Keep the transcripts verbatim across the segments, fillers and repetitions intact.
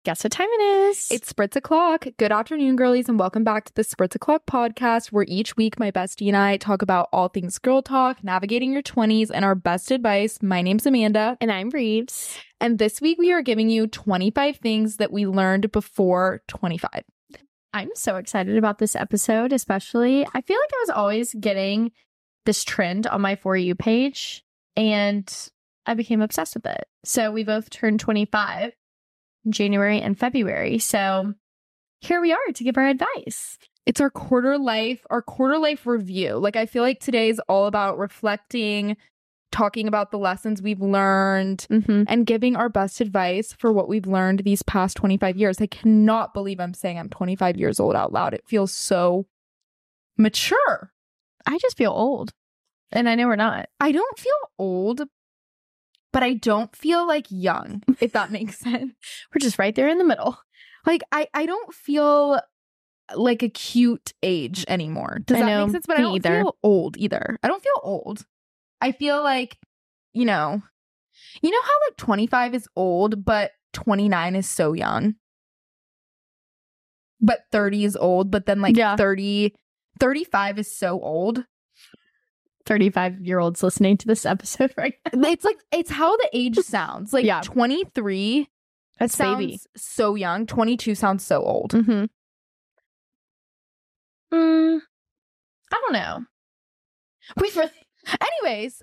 Guess what time it is? It's Spritz O'Clock. Good afternoon, girlies, and welcome back to the Spritz O'Clock podcast, where each week my bestie and I talk about all things girl talk, navigating your twenties, and our best advice. My name's Amanda. And I'm Reeves. And this week we are giving you twenty-five things that we learned before twenty-five. I'm so excited about this episode, especially. I feel like I was always getting this trend on my For You page, and I became obsessed with it. So we both turned twenty-five. January and February. So here we are to give our advice. It's our quarter life, our quarter life review. Like, I feel like today is all about reflecting, talking about the lessons we've learned, mm-hmm. and giving our best advice for what we've learned these past twenty-five years. I cannot believe I'm saying I'm twenty-five years old out loud. It feels so mature. I just feel old. And I know we're not. I don't feel old, but I don't feel like young, if that makes sense. We're just right there in the middle. Like, I, I don't feel like a cute age anymore. Does I that know, make sense? But I don't either. feel old either. I don't feel old. I feel like, you know, you know how like twenty-five is old, but twenty-nine is so young. But thirty is old, but then like yeah. thirty, thirty-five is so old. thirty-five-year-olds listening to this episode right now. It's like, it's how the age sounds. Like, yeah. twenty-three That's sounds baby. so young. twenty-two sounds so old. Mm-hmm. Mm, I don't know. We for Anyways,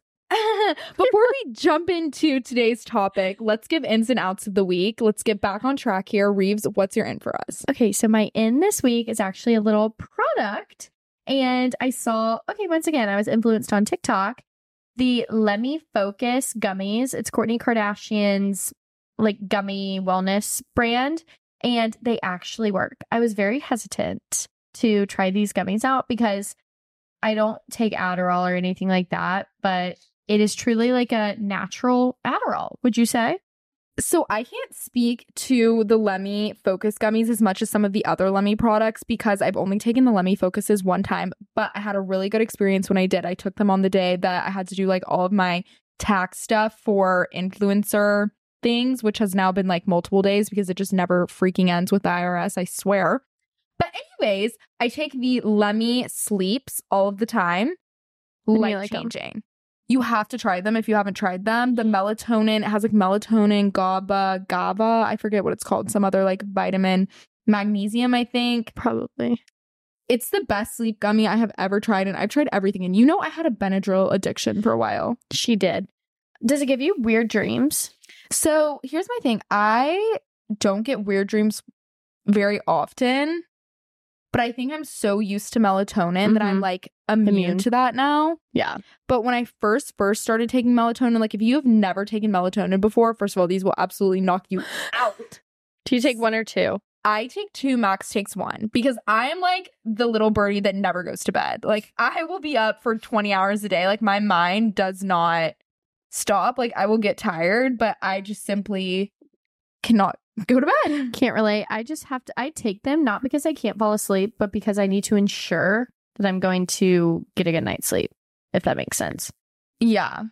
before we jump into today's topic, let's give ins and outs of the week. Let's get back on track here. Reeves, what's your in for us? Okay, so my in this week is actually a little product. And I saw, okay, once again, I was influenced on TikTok, the Lemme Focus gummies. It's Kourtney Kardashian's like gummy wellness brand, and they actually work. I was very hesitant to try these gummies out because I don't take Adderall or anything like that, but it is truly like a natural Adderall, would you say? So I can't speak to the Lemme Focus gummies as much as some of the other Lemme products because I've only taken the Lemme Focuses one time, but I had a really good experience when I did. I took them on the day that I had to do like all of my tax stuff for influencer things, which has now been like multiple days because it just never freaking ends with the I R S, I swear. But anyways, I take the Lemme Sleeps all of the time. Life changing. You have to try them if you haven't tried them. The melatonin, it has like melatonin, GABA, GABA. I forget what it's called. Some other like vitamin, magnesium, I think. Probably. It's the best sleep gummy I have ever tried. And I've tried everything. And you know, I had a Benadryl addiction for a while. She did. Does it give you weird dreams? So here's my thing. I don't get weird dreams very often. But I think I'm so used to melatonin mm-hmm. that I'm like immune, immune to that now. Yeah. But when I first first started taking melatonin, like if you have never taken melatonin before, first of all, these will absolutely knock you out. Do you take one or two? I take two, Max takes one. Because I'm like the little birdie that never goes to bed. Like I will be up for twenty hours a day. Like my mind does not stop. Like I will get tired, but I just simply cannot go to bed. Can't relate. I just have to, I take them not because I can't fall asleep, but because I need to ensure that I'm going to get a good night's sleep, if that makes sense. Yeah.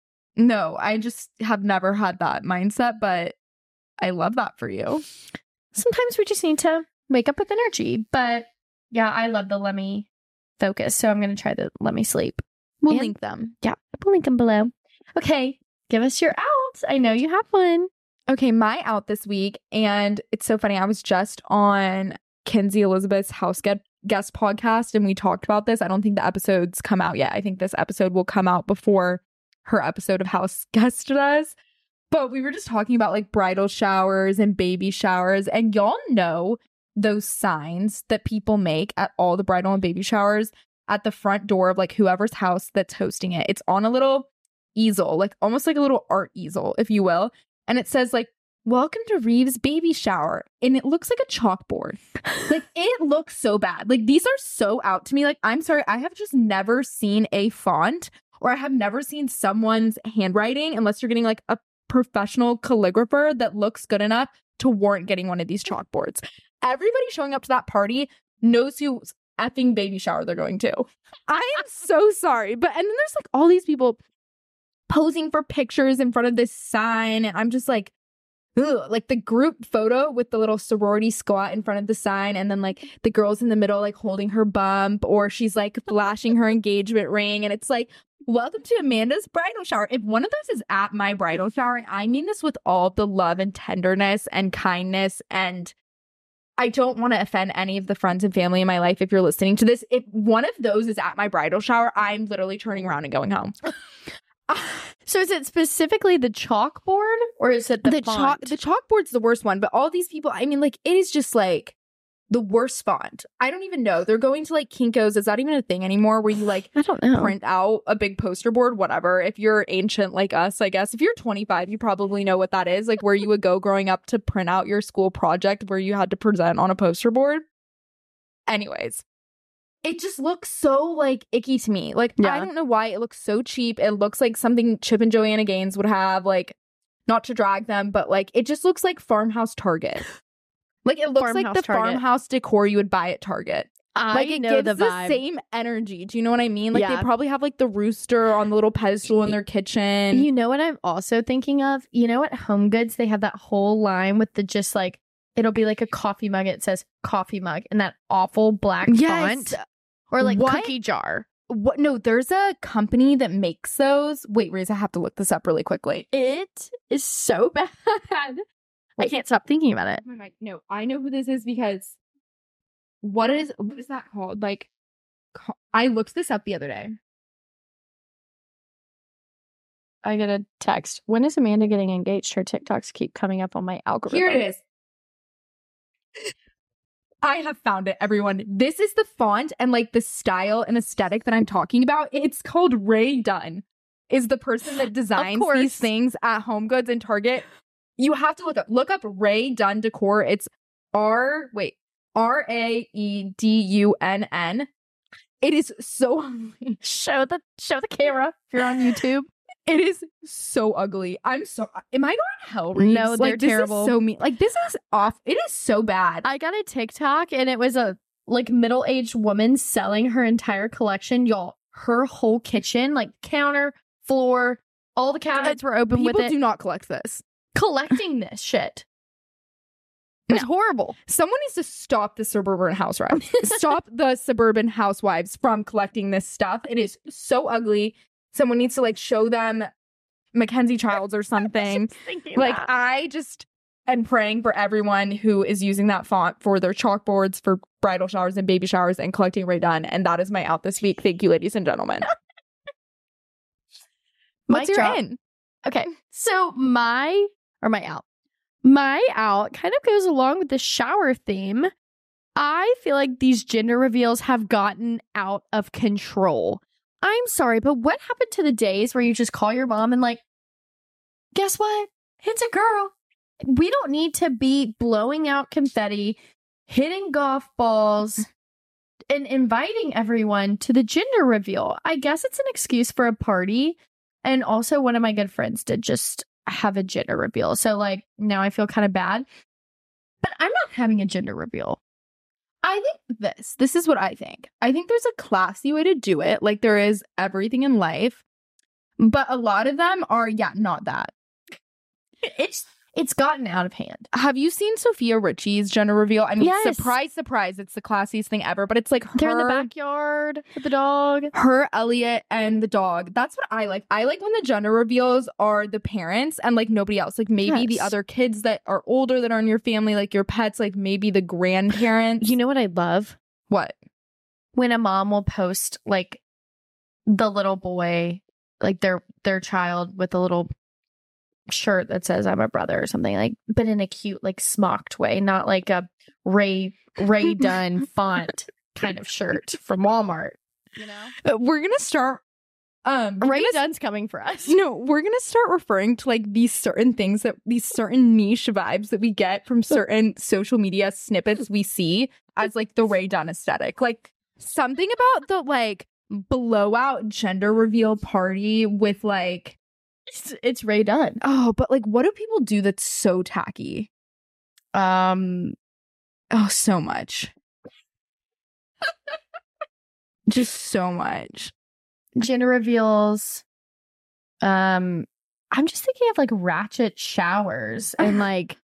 No, I just have never had that mindset, but I love that for you. Sometimes we just need to wake up with energy, but yeah, I love the Lemme Focus, so I'm going to try the Lemme Sleep. We'll and, link them. Yeah, we'll link them below. Okay, give us your out. I know you have one. Okay, my out this week, and it's so funny. I was just on Kinsey Elizabeth's House Get Guest podcast, and we talked about this. I don't think the episode's come out yet. I think this episode will come out before her episode of House Guest does. But we were just talking about like bridal showers and baby showers, and y'all know those signs that people make at all the bridal and baby showers at the front door of like whoever's house that's hosting it. It's on a little easel, like almost like a little art easel, if you will. And it says like, welcome to Reeves' baby shower. And it looks like a chalkboard. Like it looks so bad. Like these are so out to me. Like, I'm sorry. I have just never seen a font, or I have never seen someone's handwriting, unless you're getting like a professional calligrapher, that looks good enough to warrant getting one of these chalkboards. Everybody showing up to that party knows whose effing baby shower they're going to. I am so sorry. But, and then there's like all these people posing for pictures in front of this sign, and I'm just like, ugh, like the group photo with the little sorority squat in front of the sign, and then like the girls in the middle like holding her bump, or she's like flashing her engagement ring, and it's like, welcome to Amanda's bridal shower. If one of those is at my bridal shower, and I mean this with all the love and tenderness and kindness, and I don't want to offend any of the friends and family in my life if you're listening to this. If one of those is at my bridal shower, I'm literally turning around and going home. So is it specifically the chalkboard, or is it the, the font? chalk? The chalkboard's the worst one, but all these people, I mean, like, it is just like the worst font. I don't even know. They're going to like Kinko's. Is that even a thing anymore where you like I don't know. print out a big poster board? Whatever. If you're ancient like us, I guess. If you're twenty-five, you probably know what that is. Like where you would go growing up to print out your school project where you had to present on a poster board. Anyways, it just looks so like icky to me. Like Yeah. I don't know why it looks so cheap. It looks like something Chip and Joanna Gaines would have. Like, not to drag them, but like it just looks like Farmhouse Target. Like it looks Farmhouse like the Target. farmhouse decor you would buy at Target. I Like it know gives the the, vibe. same energy. Do you know what I mean? Like Yeah. they probably have like the rooster on the little pedestal in their kitchen. You know what I'm also thinking of? You know, at Home Goods, they have that whole line with the just like, it'll be like a coffee mug. It says coffee mug and that awful black Yes. font. Or like What? cookie jar. What? No, there's a company that makes those. Wait, Riz, I have to look this up really quickly. It is so bad. I can't stop thinking about it. Oh my- No, I know who this is because what is what is that called? Like, co- I looked this up the other day. I get a text. When is Amanda getting engaged? Her TikToks keep coming up on my algorithm. Here it is. I have found it, everyone. This is the font and like the style and aesthetic that I'm talking about. It's called Ray Dunn. Is the person that designs course. these things at Home Goods and Target. You have to look up look up Ray Dunn Decor. It's R wait R A E D U N N. It is so ugly. Show the show the camera if you're on YouTube. It is so ugly. I'm so. Am I going to hell? Reeves? No, they're like, this terrible. Is so mean. Like this is off. It is so bad. I got a TikTok and it was a like middle-aged woman selling her entire collection. Y'all, her whole kitchen, like counter, floor, all the cabinets were open People with it. do not collect this. collecting this shit. It's No. horrible. Someone needs to stop the suburban housewives. Stop the suburban housewives from collecting this stuff. It is so ugly. Someone needs to like show them Mackenzie Childs or something. Like I just am praying for everyone who is using that font for their chalkboards for bridal showers and baby showers and collecting Ray Dunn. And that is my out this week. Thank you, ladies and gentlemen. What's Mic your drop. in? Okay, so my or my out, my out kind of goes along with the shower theme. I feel like these gender reveals have gotten out of control. I'm sorry, but what happened to the days where you just call your mom and like, guess what? It's a girl. We don't need to be blowing out confetti, hitting golf balls, and inviting everyone to the gender reveal. I guess it's an excuse for a party. And also one of my good friends did just have a gender reveal. So like now I feel kind of bad. But I'm not having a gender reveal. I think this. This is what I think. I think there's a classy way to do it, like there is everything in life. But a lot of them are, yeah, not that. It's it's gotten out of hand. Have you seen Sophia Richie's gender reveal? I mean, Yes. surprise, surprise, it's the classiest thing ever. But it's like her, They're in the backyard with the dog. her, Elliot, and the dog. That's what I like. I like when the gender reveals are the parents and like nobody else. Like maybe the Yes. other kids that are older that are in your family, like your pets, like maybe the grandparents. You know what I love? what? When a mom will post like the little boy, like their their child with a little shirt that says I'm a brother or something, like, but in a cute like smocked way, not like a Ray Ray Dunn font kind of shirt from Walmart. You know, Uh, we're gonna start. Um, we're Ray gonna Dunn's coming for us. No, we're gonna start referring to like these certain things that these certain niche vibes that we get from certain social media snippets we see as like the Ray Dunn aesthetic. Like something about the like blowout gender reveal party with like It's, it's Ray Dunn. oh, but like what do people do that's so tacky? Um, Oh, so much. Just so much. gender reveals. Um, I'm just thinking of like ratchet showers and like,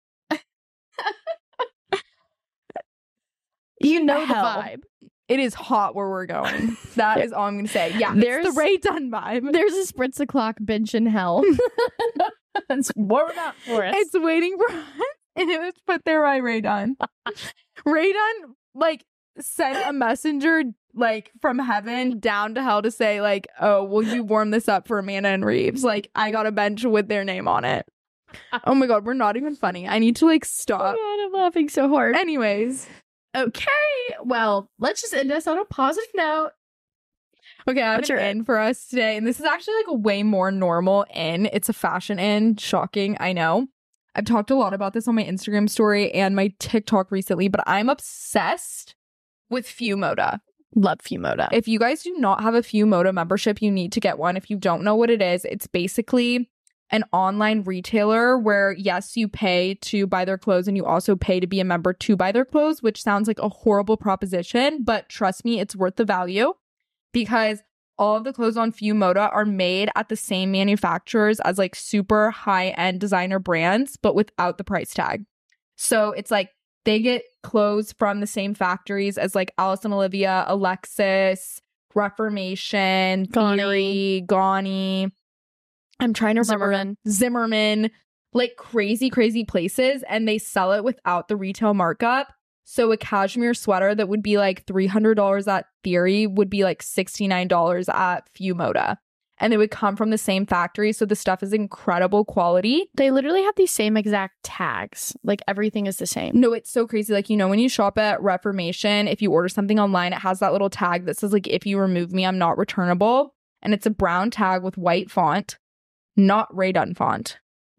you know, Hell. the vibe. It is hot where we're going. That is all I'm going to say. Yeah, There's- it's the Ray Dunn vibe. There's a spritz o'clock bench in hell. It's warming up for us. It's waiting for us. And it was put there by Ray Dunn. Ray Dunn, like, sent a messenger, like, from heaven down to hell to say, like, oh, will you warm this up for Amanda and Reeves? Like, I got a bench with their name on it. Oh my God, we're not even funny. I need to, like, stop. Oh God, I'm laughing so hard. Anyways. Okay, well, let's just end this on a positive note. Okay, I have What's an your in for us today. And this is actually, like, a way more normal in. It's a fashion in. Shocking, I know. I've talked a lot about this on my Instagram story and my TikTok recently, but I'm obsessed with Fumoda. Love Fumoda. If you guys do not have a Fumoda membership, you need to get one. If you don't know what it is, it's basically an online retailer where, yes, you pay to buy their clothes and you also pay to be a member to buy their clothes, which sounds like a horrible proposition, but trust me, it's worth the value because all of the clothes on Fumoda are made at the same manufacturers as like super high-end designer brands, but without the price tag. So it's like they get clothes from the same factories as like Alice and Olivia, Alexis, Reformation, Gani. Theory, Gani. I'm trying to remember. Zimmerman. Zimmerman, like crazy, crazy places. And they sell it without the retail markup. So a cashmere sweater that would be like three hundred dollars at Theory would be like sixty-nine dollars at Fumoda. And they would come from the same factory. So the stuff is incredible quality. They literally have these same exact tags. Like everything is the same. No, it's so crazy. Like, you know, when you shop at Reformation, if you order something online, it has that little tag that says like, if you remove me, I'm not returnable. And it's a brown tag with white font, not Ray Dunn font.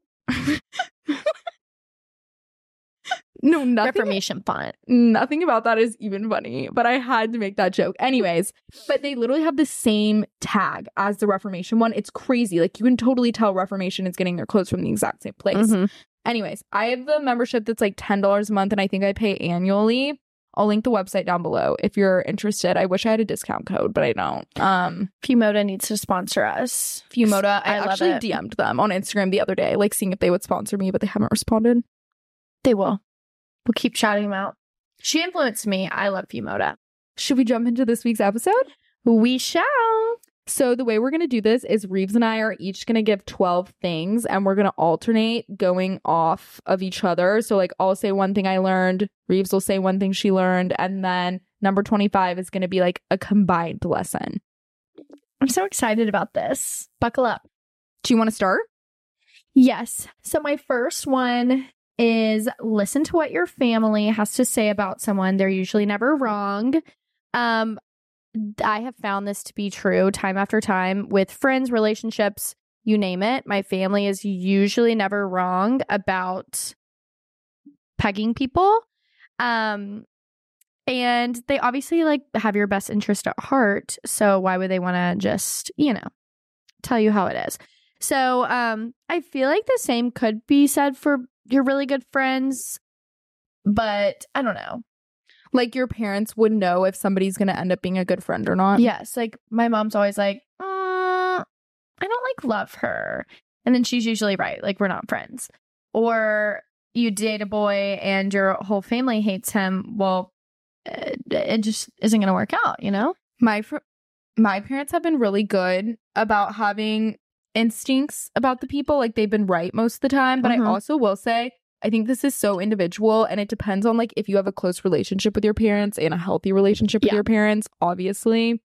No, nothing. Reformation font. Nothing about that is even funny, but I had to make that joke. Anyways, but they literally have the same tag as the Reformation one. It's crazy. Like, you can totally tell Reformation is getting their clothes from the exact same place. Mhm. Anyways, I have the membership that's like ten dollars a month, and I think I pay annually. I'll link the website down below if you're interested. I wish I had a discount code, but I don't. Um, Fumoda needs to sponsor us. Fumoda, I, I love actually it. D M'd them on Instagram the other day, like seeing if they would sponsor me, but they haven't responded. They will. We'll keep shouting them out. She influenced me. I love Fumoda. Should we jump into this week's episode? We shall. So the way we're going to do this is Reeves and I are each going to give twelve things and we're going to alternate going off of each other. So like I'll say one thing I learned, Reeves will say one thing she learned, and then number twenty-five is going to be like a combined lesson. I'm so excited about this. Buckle up. Do you want to start? Yes. So my first one is listen to what your family has to say about someone. They're usually never wrong. Um, I have found this to be true time after time with friends, relationships, you name it. My family is usually never wrong about pegging people. Um, and they obviously like have your best interest at heart. So why would they want to just, you know, tell you how it is? So um, I feel like the same could be said for your really good friends, but I don't know. Like your parents would know if somebody's going to end up being a good friend or not. Yes, like my mom's always like, uh, I don't like love her. And then she's usually right. Like, we're not friends. Or you date a boy and your whole family hates him. Well, it, it just isn't going to work out, you know? My fr- my parents have been really good about having instincts about the people. Like, they've been right most of the time. But Mhm. I also will say, I think this is so individual, and it depends on like if you have a close relationship with your parents and a healthy relationship with Yeah. your parents, obviously.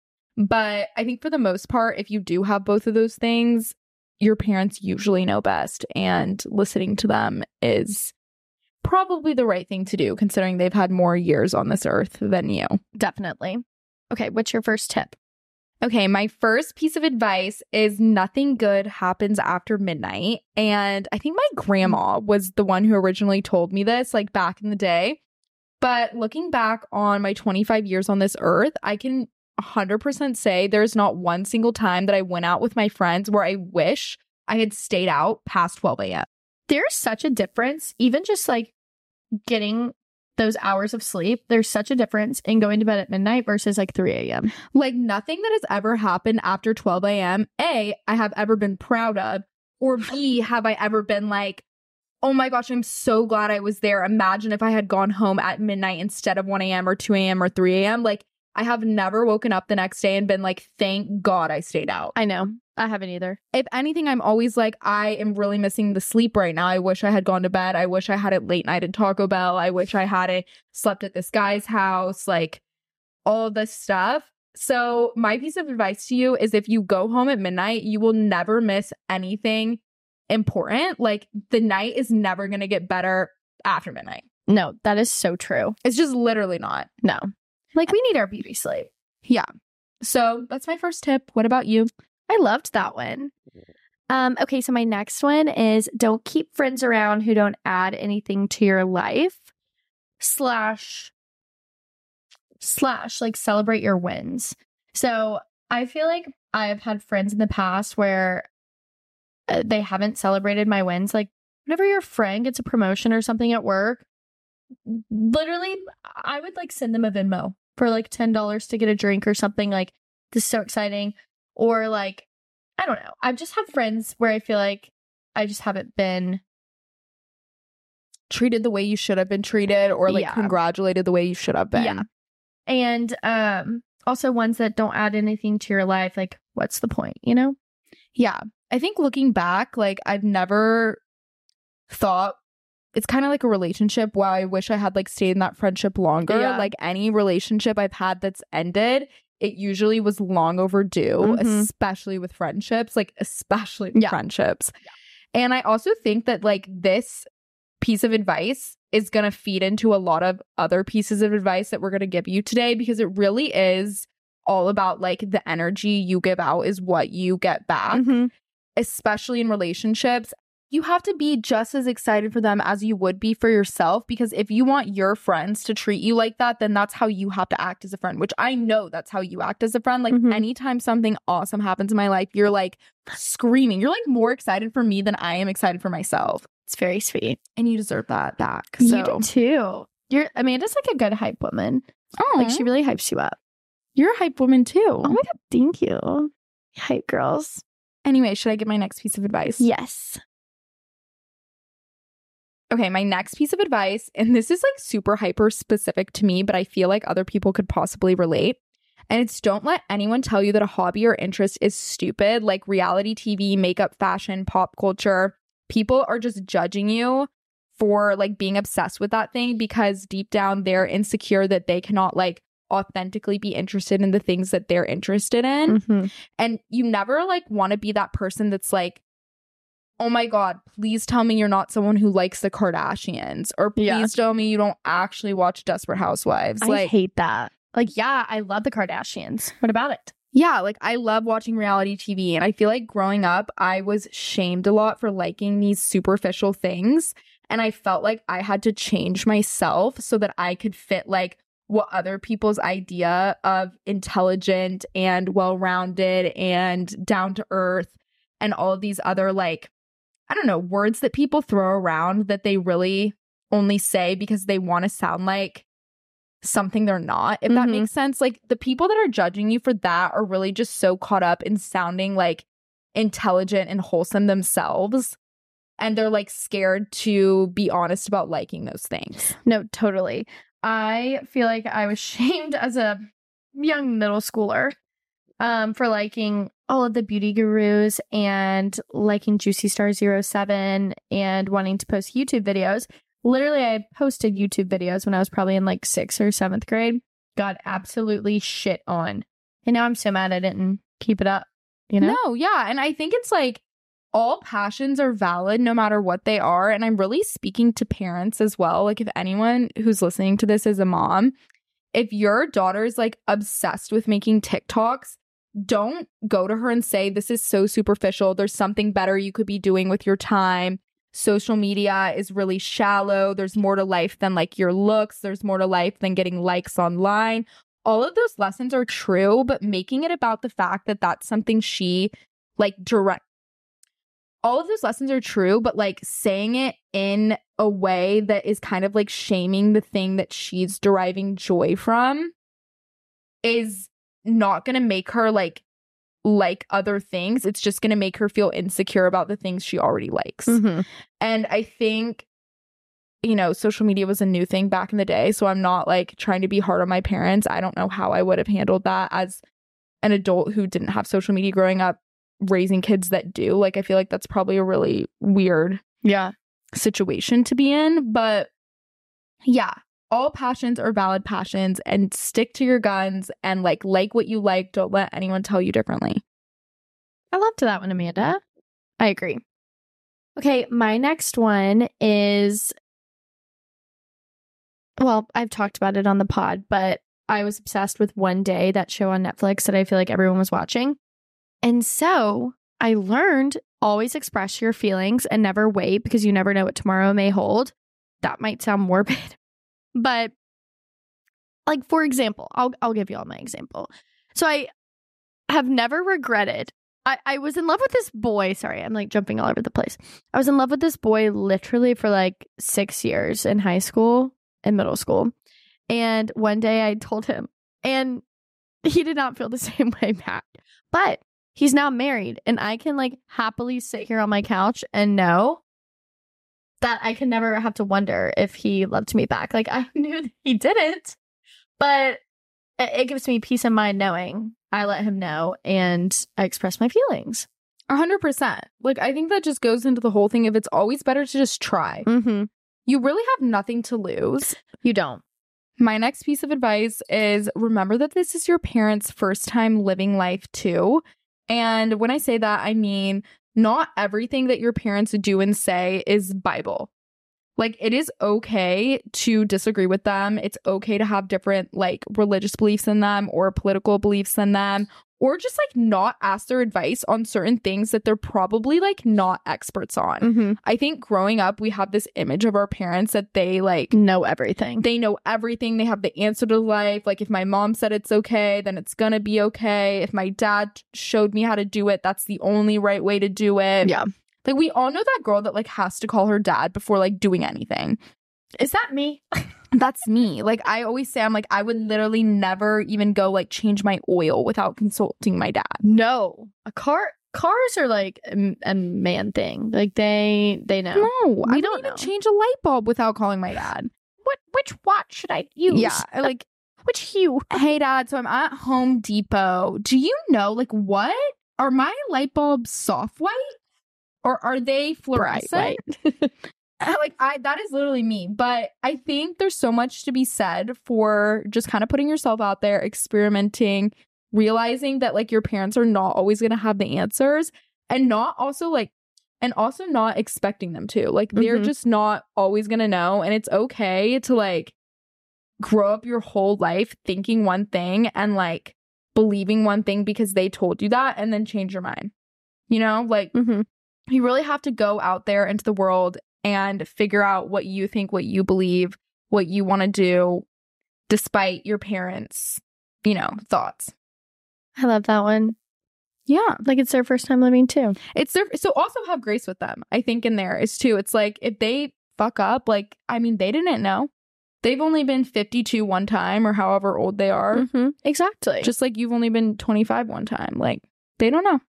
But I think for the most part, if you do have both of those things, your parents usually know best, and listening to them is probably the right thing to do, considering they've had more years on this earth than you. Definitely. Okay, what's your first tip? Okay, my first piece of advice is nothing good happens after midnight. And I think my grandma was the one who originally told me this, like back in the day. But looking back on my twenty-five years on this earth, I can one hundred percent say there's not one single time that I went out with my friends where I wish I had stayed out past twelve a.m. There's such a difference, even just like getting those hours of sleep. There's such a difference in going to bed at midnight versus like three a.m. Like nothing that has ever happened after twelve a.m. A, I have ever been proud of. Or B, have I ever been like, oh my gosh, I'm so glad I was there. Imagine if I had gone home at midnight instead of one a.m. or two a.m. or three a.m. Like, I have never woken up the next day and been like, thank God I stayed out. I know. I haven't either. If anything, I'm always like, I am really missing the sleep right now. I wish I had gone to bed. I wish I had it late night at Taco Bell. I wish I had it slept at this guy's house. Like, all this stuff. So my piece of advice to you is if you go home at midnight, you will never miss anything important. Like, the night is never going to get better after midnight. No, that is so true. It's just literally not. No. Like, we need our beauty sleep. Yeah. So that's my first tip. What about you? I loved that one. Um, okay, so my next one is don't keep friends around who don't add anything to your life. Slash, slash, like, celebrate your wins. So I feel like I've had friends in the past where uh, they haven't celebrated my wins. Like, whenever your friend gets a promotion or something at work, literally, I would like send them a Venmo for like ten dollars to get a drink or something. Like, this is so exciting. Or like, I don't know. I've just had friends where I feel like I just haven't been treated the way you should have been treated, or like yeah. congratulated the way you should have been. Yeah. And um, also ones that don't add anything to your life. Like, what's the point, you know? Yeah. I think looking back, like, I've never thought, it's kind of like a relationship. Wow, I wish I had like stayed in that friendship longer. Yeah. Like, any relationship I've had that's ended, it usually was long overdue, Mm-hmm. especially with friendships, like especially with Yeah. friendships. Yeah. And I also think that like this piece of advice is going to feed into a lot of other pieces of advice that we're going to give you today, because it really is all about like the energy you give out is what you get back, Mm-hmm. especially in relationships. You have to be just as excited for them as you would be for yourself, because if you want your friends to treat you like that, then that's how you have to act as a friend, which I know that's how you act as a friend. Like, Mhm. anytime something awesome happens in my life, you're like screaming. You're like more excited for me than I am excited for myself. It's very sweet. And you deserve that back. So. You do too. You're Amanda's like a good hype woman. Oh, Like, she really hypes you up. you're a hype woman too. Oh my God, thank you. Hype girls. Anyway, should I give my next piece of advice? Yes. Okay, my next piece of advice, and this is like super hyper specific to me, but I feel like other people could possibly relate. And it's, don't let anyone tell you that a hobby or interest is stupid, like reality T V, makeup, fashion, pop culture. People are just judging you for like being obsessed with that thing because deep down they're insecure that they cannot like authentically be interested in the things that they're interested in. Mm-hmm. And you never like want to be that person that's like, oh my God, please tell me you're not someone who likes the Kardashians, or please Yeah. tell me you don't actually watch Desperate Housewives. I Like, hate that. Like, yeah, I love the Kardashians. What about it? yeah, like I love watching reality T V, and I feel like growing up, I was shamed a lot for liking these superficial things. And I felt like I had to change myself so that I could fit like what other people's idea of intelligent and well-rounded and down to earth and all of these other like, I don't know, words that people throw around that they really only say because they want to sound like something they're not, if that Mhm. makes sense. Like, the people that are judging you for that are really just so caught up in sounding like intelligent and wholesome themselves. And they're like scared to be honest about liking those things. No, totally. I feel like I was shamed as a young middle schooler um, for liking all of the beauty gurus and liking Juicy Star zero seven and wanting to post YouTube videos. Literally, I posted YouTube videos when I was probably in like sixth or seventh grade. Got absolutely shit on. And now I'm so mad I didn't keep it up, you know? No, yeah. And I think it's like all passions are valid no matter what they are. And I'm really speaking to parents as well. Like, if anyone who's listening to this is a mom, if your daughter's like obsessed with making TikToks, don't go to her and say, this is so superficial. There's something better you could be doing with your time. Social media is really shallow. There's more to life than like your looks. There's more to life than getting likes online. All of those lessons are true, but making it about the fact that that's something she like direct. All of those lessons are true, but like saying it in a way that is kind of like shaming the thing that she's deriving joy from is not going to make her like like other things, it's just going to make her feel insecure about the things she already likes. Mm-hmm. And I think, you know, social media was a new thing back in the day. So I'm not like trying to be hard on my parents. I don't know how I would have handled that as an adult who didn't have social media growing up, raising kids that do. Like, I feel like that's probably a really weird Yeah. situation to be in. But yeah, all passions are valid passions, and stick to your guns and like like what you like. Don't let anyone tell you differently. I loved that one, Amanda. I agree. Okay, my next one is, well, I've talked about it on the pod, but I was obsessed with One Day, that show on Netflix that I feel like everyone was watching. And so I learned, always express your feelings and never wait, because you never know what tomorrow may hold. That might sound morbid, but like, for example, I'll I'll give you all my example. So I have never regretted. I, I was in love with this boy. Sorry, I'm like jumping all over the place. I was in love with this boy literally for like six years in high school and middle school. And one day I told him, and he did not feel the same way back. But he's now married, and I can like happily sit here on my couch and know that I can never have to wonder if he loved me back. Like, I knew that he didn't, but it, it gives me peace of mind knowing I let him know and I express my feelings. A hundred percent. Like, I think that just goes into the whole thing of it's always better to just try. Mm-hmm. You really have nothing to lose. You don't. My next piece of advice is remember that this is your parents' first time living life too. And when I say that, I mean not everything that your parents do and say is Bible. Like, it is okay to disagree with them. It's okay to have different like religious beliefs than them or political beliefs than them, or just like not ask their advice on certain things that they're probably like not experts on. Mm-hmm. I think growing up, we have this image of our parents that they like know everything. They know everything. They have the answer to life. Like, if my mom said it's okay, then it's gonna be okay. If my dad showed me how to do it, that's the only right way to do it. Yeah. Like, we all know that girl that like has to call her dad before like doing anything. Is that me? That's me. Like, I always say, I'm like, I would literally never even go like change my oil without consulting my dad. No. A car cars are like a, a man thing. Like, they they know. No, We I don't don't even know. change a light bulb without calling my dad. What which watch should I use? Yeah, like, Which hue? hey dad, so I'm at Home Depot. Do you know, like, what? Are my light bulbs soft white? Or are they fluorescent? Bright Like, I that is literally me. But I think there's so much to be said for just kind of putting yourself out there, experimenting, realizing that like your parents are not always going to have the answers, and not also like and also not expecting them to. Like, they're Mhm. just not always going to know, and it's okay to like grow up your whole life thinking one thing and like believing one thing because they told you that, and then change your mind. You know, like, Mm-hmm. you really have to go out there into the world and figure out what you think, what you believe, what you want to do, despite your parents', you know, thoughts. I love that one. Yeah. Like, it's their first time living too. It's their, so also have grace with them. I think in there is too. It's like, if they fuck up, like, I mean, they didn't know. They've only been fifty-two one time, or however old they are. Mm-hmm. Exactly. Just like you've only been twenty-five one time. Like, they don't know.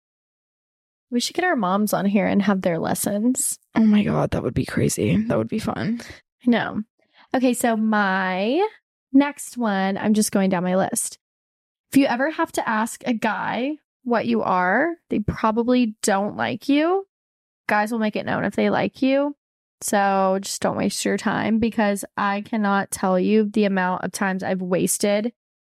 We should get our moms on here and have their lessons. Oh my God, that would be crazy. That would be fun. I know. Okay, so my next one, I'm just going down my list. If you ever have to ask a guy what you are, they probably don't like you. Guys will make it known if they like you. So just don't waste your time, because I cannot tell you the amount of times I've wasted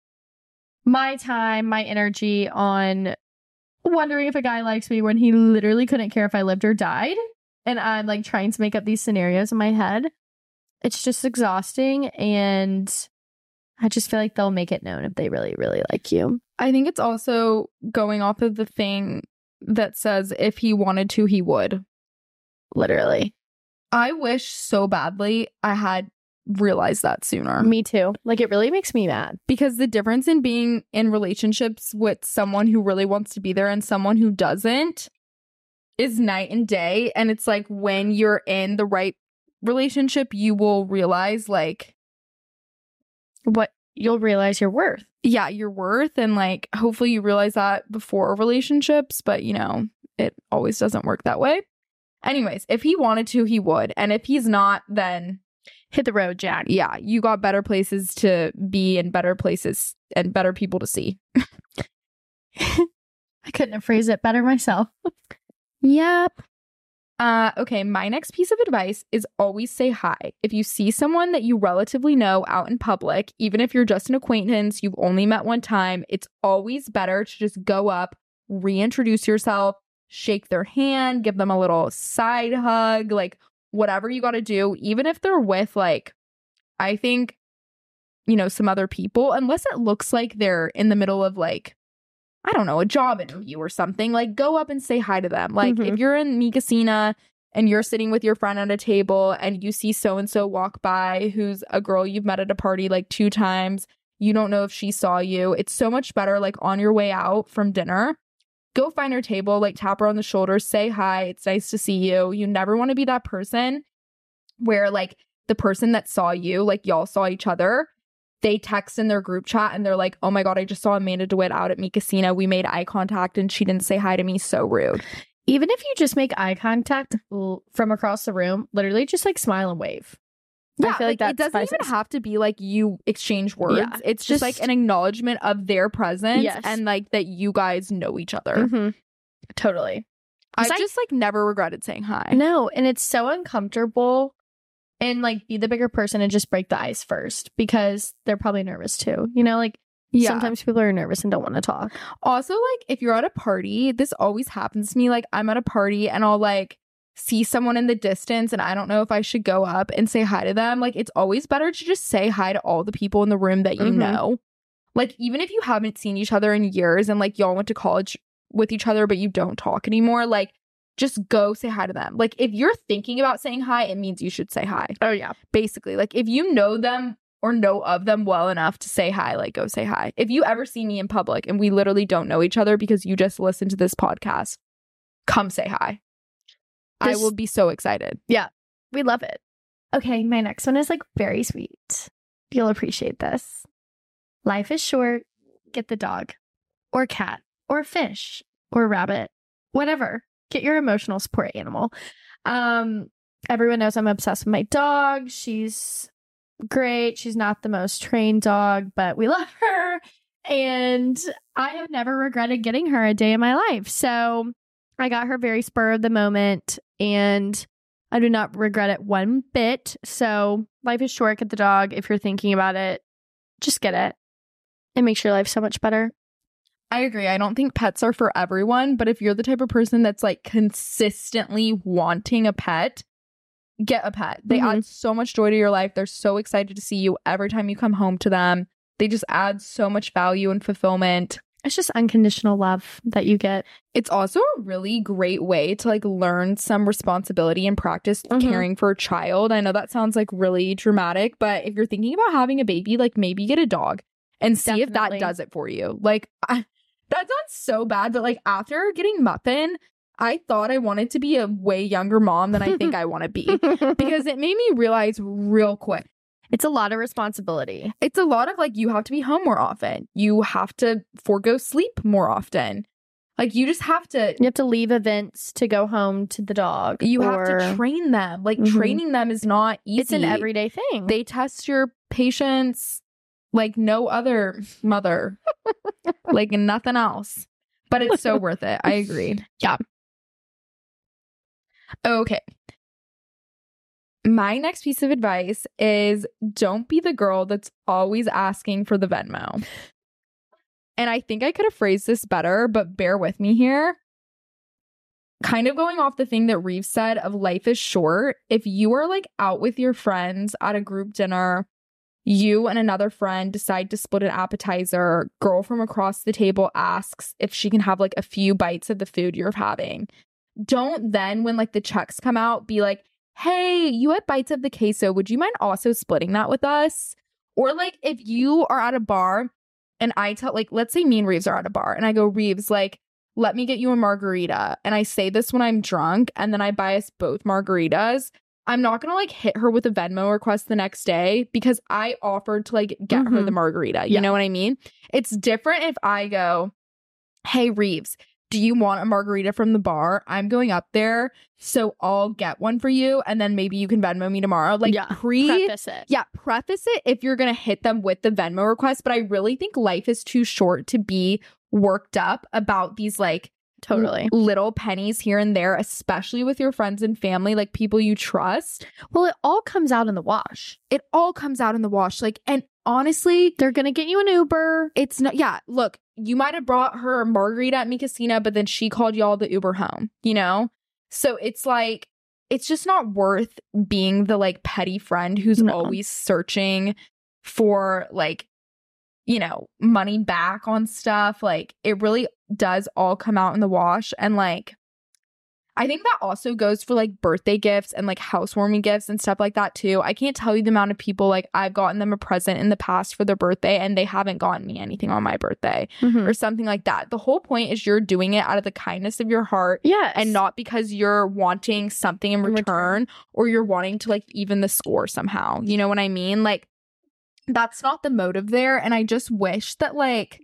my time, my energy on wondering if a guy likes me when he literally couldn't care if I lived or died. And I'm like trying to make up these scenarios in my head. It's just exhausting, and I just feel like they'll make it known if they really, really like you. I think it's also going off of the thing that says if he wanted to, he would. Literally. I wish so badly I had realized that sooner. Me too. Like, it really makes me mad. Because the difference in being in relationships with someone who really wants to be there and someone who doesn't is night and day. And it's like, when you're in the right relationship, you will realize like What you'll realize your worth. Yeah, your worth. And like, hopefully you realize that before relationships, but you know, it always doesn't work that way. Anyways, if he wanted to, he would. And if he's not, then hit the road, Jack. Yeah, you got better places to be and better places and better people to see. I couldn't have phrased it better myself. Yep. Uh, okay, my next piece of advice is always say hi. If you see someone that you relatively know out in public, even if you're just an acquaintance, you've only met one time, it's always better to just go up, reintroduce yourself, shake their hand, give them a little side hug, like whatever you got to do, even if they're with like, I think, you know, some other people, unless it looks like they're in the middle of like, I don't know, a job interview or something, like go up and say hi to them. Like mm-hmm. if you're in Mi Casina and you're sitting with your friend at a table and you see so-and-so walk by who's a girl you've met at a party like two times, you don't know if she saw you. It's so much better like on your way out from dinner, go find her table, like tap her on the shoulder, say hi. It's nice to see you. You never want to be that person where like the person that saw you, like y'all saw each other, they text in their group chat and they're like, oh my God, I just saw Amanda DeWitt out at Mi Casina. We made eye contact and she didn't say hi to me. So rude. Even if you just make eye contact l- from across the room, literally just like smile and wave. Yeah, I feel like, like that it doesn't spices. even have to be like you exchange words. Yeah, it's just, just like an acknowledgement of their presence yes. and like that you guys know each other. Mm-hmm. Totally. I just like never regretted saying hi. No, and it's so uncomfortable. And like be the bigger person and just break the ice first because they're probably nervous too. You know, like yeah. sometimes people are nervous and don't want to talk. Also, like if you're at a party, this always happens to me. Like I'm at a party and I'll like see someone in the distance and I don't know if I should go up and say hi to them. Like it's always better to just say hi to all the people in the room that you mm-hmm. know. Like even if you haven't seen each other in years and like y'all went to college with each other but you don't talk anymore, like just go say hi to them. Like if you're thinking about saying hi, it means you should say hi. Oh yeah. Basically, like if you know them or know of them well enough to say hi, like go say hi. If you ever see me in public and we literally don't know each other because you just listened to this podcast, come say hi. This, I will be so excited. Yeah. We love it. Okay, my next one is like very sweet. You'll appreciate this. Life is short. Get the dog or cat or fish or rabbit, whatever. Get your emotional support animal. Um, everyone knows I'm obsessed with my dog. She's great. She's not the most trained dog, but we love her. And I have never regretted getting her a day in my life. So I got her very spur of the moment and I do not regret it one bit. So life is short. Get the dog. If you're thinking about it, just get it. It makes your life so much better. I agree. I don't think pets are for everyone, but if you're the type of person that's like consistently wanting a pet, get a pet. They mm-hmm. add so much joy to your life. They're so excited to see you every time you come home to them. They just add so much value and fulfillment. It's just unconditional love that you get. It's also a really great way to like learn some responsibility and practice mm-hmm. caring for a child. I know that sounds like really dramatic, but if you're thinking about having a baby, like maybe get a dog and see Definitely. if that does it for you. Like I That sounds so bad, but like after getting Muffin, I thought I wanted to be a way younger mom than I think I want to be because it made me realize real quick. It's a lot of responsibility. It's a lot of like, you have to be home more often. You have to forego sleep more often. Like you just have to. You have to leave events to go home to the dog. You or... have to train them. Like mm-hmm. training them is not easy. It's an everyday thing. They test your patience like no other mother, like nothing else. But it's so worth it. I agree. Yeah. Okay. My next piece of advice is don't be the girl that's always asking for the Venmo. And I think I could have phrased this better, but bear with me here. Kind of going off the thing that Reeves said of life is short. If you are like out with your friends at a group dinner, you and another friend decide to split an appetizer, girl from across the table asks if she can have like a few bites of the food you're having. Don't then, when like the checks come out, be like, hey, you had bites of the queso. Would you mind also splitting that with us? Or like if you are at a bar and I tell, like, let's say me and Reeves are at a bar and I go, Reeves, like, let me get you a margarita. And I say this when I'm drunk and then I buy us both margaritas. I'm not gonna like hit her with a Venmo request the next day because I offered to like get Mm-hmm. her the margarita. You Yeah. know what I mean? It's different if I go, hey, Reeves, do you want a margarita from the bar? I'm going up there, so I'll get one for you, and then maybe you can Venmo me tomorrow. Like Yeah, pre, preface it. yeah, preface it if you're gonna hit them with the Venmo request. But I really think life is too short to be worked up about these like Totally. l- little pennies here and there, especially with your friends and family, like people you trust. Well, it all comes out in the wash. It all comes out in the wash. Like, and honestly, They're gonna get you an Uber. it's not, yeah, look, you might have brought her a margarita at Mi Casina, but then she called y'all the Uber home, you know? So it's like, it's just not worth being the like petty friend who's No. always searching for like, you know, money back on stuff. Like, it really does all come out in the wash. And like, I think that also goes for like birthday gifts and like housewarming gifts and stuff like that too. I can't tell you the amount of people like I've gotten them a present in the past for their birthday and they haven't gotten me anything on my birthday Mhm. or something like that. The whole point is you're doing it out of the kindness of your heart Yes. and not because you're wanting something in In return, return. or you're wanting to like even the score somehow. You know what I mean? Like, that's not the motive there. And I just wish that like,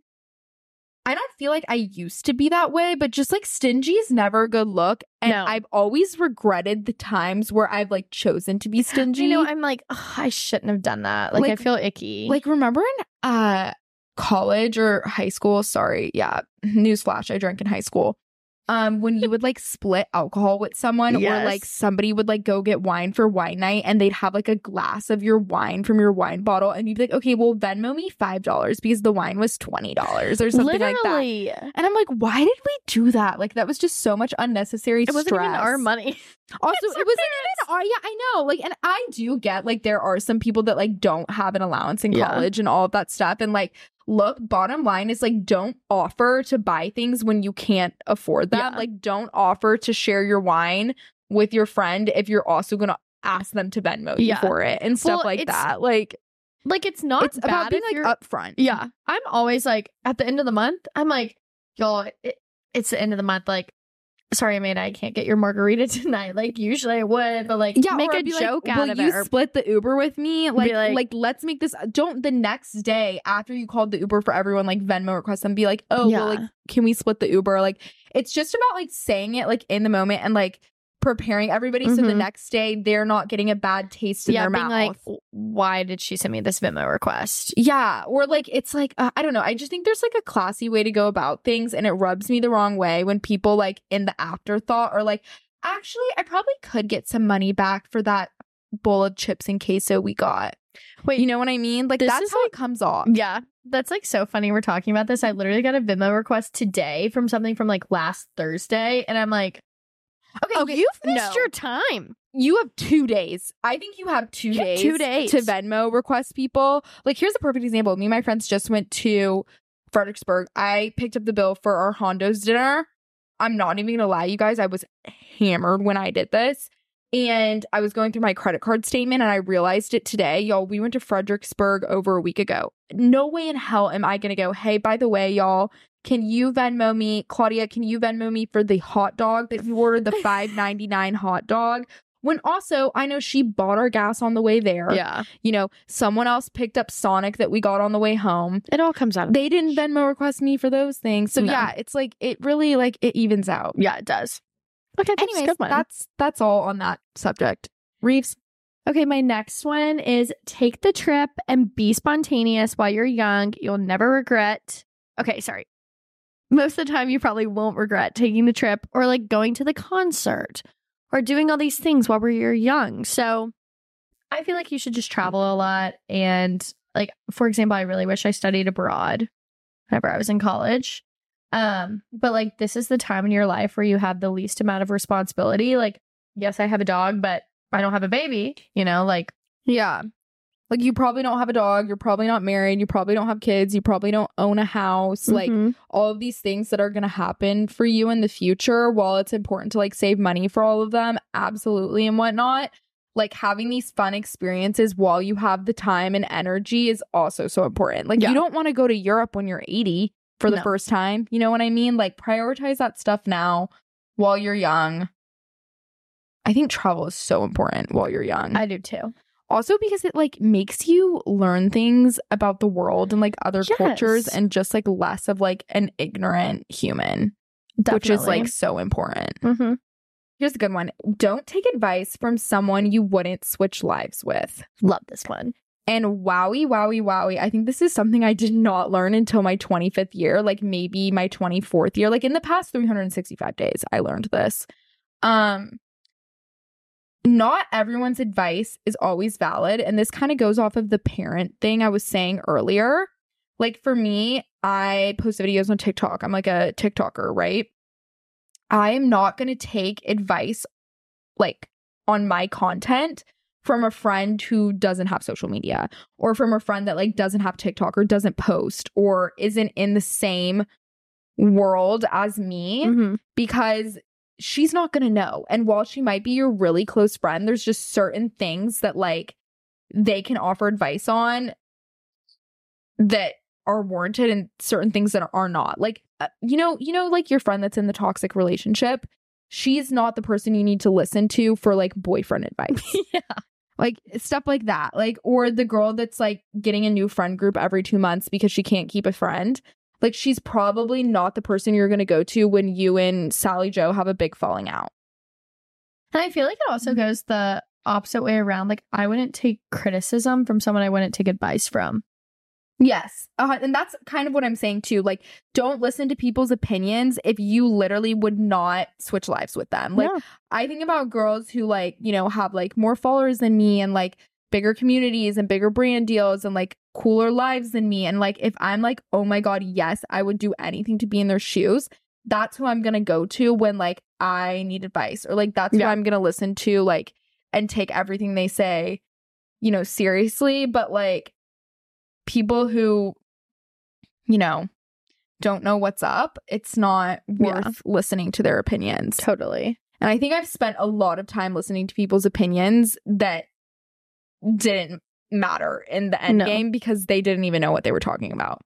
I don't feel like I used to be that way, but just like stingy is never a good look. And No. I've always regretted the times where I've like chosen to be stingy. You know, I'm like, "Ugh, I shouldn't have done that. Like, I Like- feel icky. Like, remember in uh college or high school? Sorry, yeah. Newsflash, I drank in high school. Um, when you would like split alcohol with someone, or Yes. like somebody would like go get wine for wine night and they'd have like a glass of your wine from your wine bottle, and you'd be like, okay, well, Venmo me five dollars because the wine was twenty dollars or something like that. literally, And I'm like, why did we do that? Like, that was just so much unnecessary it wasn't stress. even our money. Also, It's it our wasn't even our, yeah, I know. Like, and I do get like there are some people that like don't have an allowance in Yeah. college and all of that stuff. And like, look, bottom line is like, don't offer to buy things when you can't afford them. Yeah. Like, don't offer to share your wine with your friend if you're also gonna ask them to Venmo you Yeah. for it and stuff Well, like it's that. Like, Like, it's not it's bad about being if like you're- upfront. Yeah, I'm always like at the end of the month. I'm like, y'all, it, it's the end of the month. Like, sorry, Amanda, I can't get your margarita tonight. Like, usually I would, but like, Yeah, make or a I'd be like, joke out will of you it. Or, split the Uber with me? Like, like, like- let's make this. Don't the next day after you called the Uber for everyone, like Venmo request them, be like, oh, Yeah. well, like, can we split the Uber? Like, it's just about like saying it like in the moment and like preparing everybody so the Mhm. next day they're not getting a bad taste in yeah, their being mouth. like, why did she send me this Venmo request? Yeah, or like it's like uh, I don't know. I just think there's like a classy way to go about things, and it rubs me the wrong way when people like in the afterthought are like, actually, I probably could get some money back for that bowl of chips and queso we got. Wait, You know what I mean? Like this that's is, how like- it comes off. Yeah, that's like so funny. We're talking about this. I literally got a Venmo request today from something from like last Thursday, and I'm like, Okay, okay, you've missed no. your time. You have two days. I think you have two You have days, two days. to Venmo request people. Like, here's a perfect example. Me and my friends just went to Fredericksburg. I picked up the bill for our Hondo's dinner. I'm not even gonna lie, you guys. I was hammered when I did this. And I was going through my credit card statement and I realized it today. Y'all, we went to Fredericksburg over a week ago. No way in hell am I gonna go, hey, by the way, y'all, can you Venmo me, Claudia, can you Venmo me for the hot dog that you ordered, the five ninety-nine hot dog? When also, I know she bought our gas on the way there. Yeah, You know, someone else picked up Sonic that we got on the way home. it all comes out. Of They didn't Venmo request me for those things. So No. yeah, it's like, it really, like, it evens out. yeah, it does. Okay, that's a Anyways, good one. that's, that's all on that subject. Reeves? Okay, my next one is take the trip and be spontaneous while you're young. You'll never regret. Okay, sorry. Most of the time, you probably won't regret taking the trip or like going to the concert or doing all these things while you're young. So I feel like you should just travel a lot. And like, for example, I really wish I studied abroad whenever I was in college. Um, but like, this is the time in your life where you have the least amount of responsibility. Like, yes, I have a dog, but I don't have a baby, you know, like, Yeah. Like, you probably don't have a dog. You're probably not married. You probably don't have kids. You probably don't own a house. Like, mhm. all of these things that are going to happen for you in the future, while it's important to like save money for all of them, absolutely, and whatnot, like having these fun experiences while you have the time and energy is also so important. Like, Yeah. you don't want to go to Europe when you're eighty for the No. first time. You know what I mean? Like, prioritize that stuff now while you're young. I think travel is so important while you're young. I do too. Also because it like makes you learn things about the world and like other Yes. cultures and just like less of like an ignorant human, Definitely. which is like so important. Mm-hmm. Here's a good one. Don't take advice from someone you wouldn't switch lives with. Love this one. And wowie, wowie, wowie. I think this is something I did not learn until my twenty-fifth year, like maybe my twenty-fourth year. Like in the past three hundred sixty-five days, I learned this. Um, not everyone's advice is always valid. And this kind of goes off of the parent thing I was saying earlier. Like for me, I post videos on TikTok. I'm like a TikToker, right? I am not going to take advice like on my content from a friend who doesn't have social media, or from a friend that like doesn't have TikTok or doesn't post or isn't in the same world as me, Mm-hmm. because she's not going to know. And while she might be your really close friend, there's just certain things that like they can offer advice on that are warranted and certain things that are not. Like, uh, you know, you know, like your friend that's in the toxic relationship, she's not the person you need to listen to for like boyfriend advice. Yeah. Like stuff like that. Like, or the girl that's like getting a new friend group every two months because she can't keep a friend. Like, she's probably not the person you're going to go to when you and Sally Joe have a big falling out. And I feel like it also goes the opposite way around. Like, I wouldn't take criticism from someone I wouldn't take advice from. Yes. Uh, and that's kind of what I'm saying too. Like, don't listen to people's opinions if you literally would not switch lives with them. Like, No. I think about girls who like, you know, have like more followers than me and like bigger communities and bigger brand deals and like cooler lives than me. And like, if I'm like, oh my God, yes, I would do anything to be in their shoes. That's who I'm going to go to when like I need advice, or like, that's Yeah. who I'm going to listen to, like, and take everything they say, you know, seriously. But like, people who, you know, don't know what's up, it's not worth Yeah. listening to their opinions. Totally. And I think I've spent a lot of time listening to people's opinions that didn't matter in the end No. game because they didn't even know what they were talking about.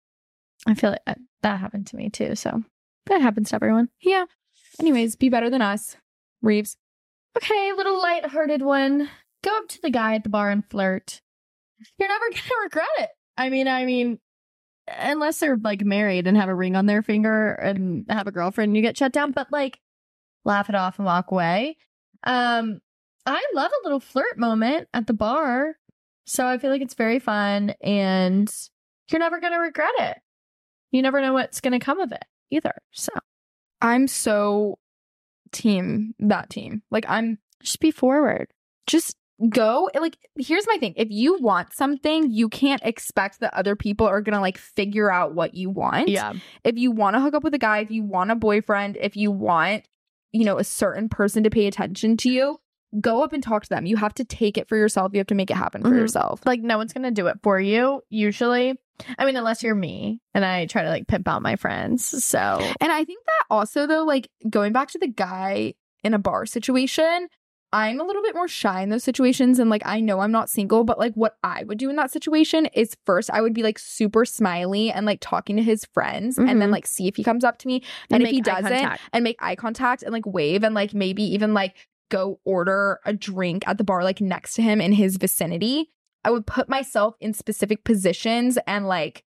I feel like that- that happened to me too. So that happens to everyone. Yeah. Anyways, be better than us, Reeves. Okay, little lighthearted one. Go up to the guy at the bar and flirt. You're never gonna regret it. I mean, I mean, unless they're like married and have a ring on their finger and have a girlfriend and you get shut down, but like laugh it off and walk away. Um, I love a little flirt moment at the bar. So I feel like it's very fun and you're never gonna regret it. You never know what's gonna come of it either. So I'm so team that team. Like, I'm just be forward. just go. Like, here's my thing. If you want something, you can't expect that other people are gonna like figure out what you want. Yeah. If you want to hook up with a guy, if you want a boyfriend, if you want, you know, a certain person to pay attention to you, go up and talk to them. You have to take it for yourself. You have to make it happen for Mhm. yourself. Like, no one's gonna do it for you usually. I mean, unless you're me and I try to like pimp out my friends. So And I think that also, though, like going back to the guy in a bar situation, I'm a little bit more shy in those situations. And like, I know I'm not single, but like what I would do in that situation is first I would be like super smiley and like talking to his friends and then Mhm. like see if he comes up to me. And, if he make eye doesn't, contact. and make eye contact and like wave and like maybe even like go order a drink at the bar like next to him in his vicinity. I would put myself in specific positions and like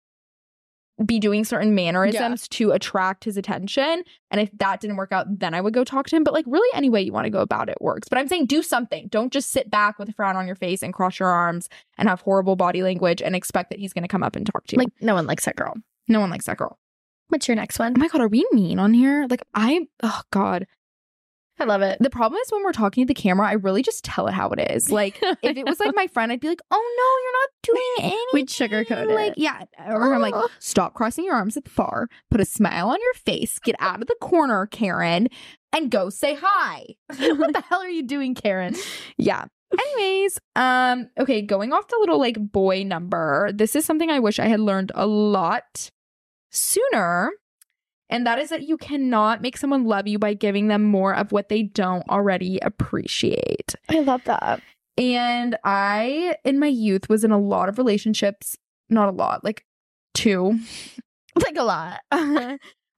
be doing certain mannerisms to attract his attention. And if that didn't work out, then I would go talk to him. But like, really, any way you want to go about it works. But I'm saying do something. Don't just sit back with a frown on your face and cross your arms and have horrible body language and expect that he's going to come up and talk to you. Like, no one likes that girl. No one likes that girl. What's your next one? Oh my God, are we mean on here? Like, I, oh God. I love it. The problem is when we're talking to the camera, I really just tell it how it is. Like, if it was like my friend, I'd be like, oh no, you're not doing anything. We'd sugarcoat it. Like, yeah. Or I'm like, stop crossing your arms at the bar, put a smile on your face, get out of the corner, Karen, and go say hi. What the hell are you doing, Karen? Yeah. Anyways, um, okay, going off the little like boy number, this is something I wish I had learned a lot sooner. And that is that you cannot make someone love you by giving them more of what they don't already appreciate. I love that. And I, in my youth, was in a lot of relationships, not a lot, like two. Like a lot.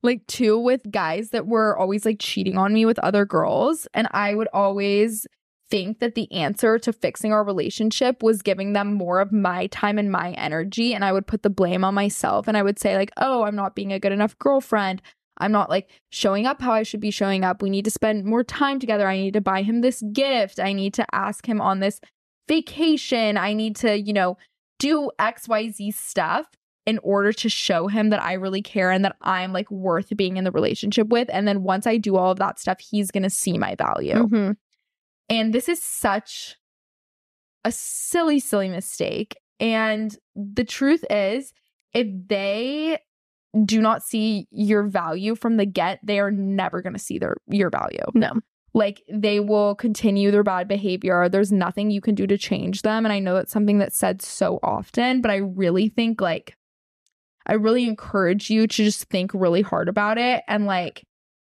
like too with guys that were always like cheating on me with other girls. And I would always think that the answer to fixing our relationship was giving them more of my time and my energy. And I would put the blame on myself. And I would say like, oh, I'm not being a good enough girlfriend. I'm not like showing up how I should be showing up. We need to spend more time together. I need to buy him this gift. I need to ask him on this vacation. I need to, you know, do X Y Z stuff in order to show him that I really care and that I'm like worth being in the relationship with. And then once I do all of that stuff, he's going to see my value. Mm-hmm. And this is such a silly, silly mistake. And the truth is, if they do not see your value from the get, they are never going to see their your value. No. Like, they will continue their bad behavior. There's nothing you can do to change them. And I know that's something that's said so often, but I really think like, I really encourage you to just think really hard about it and like,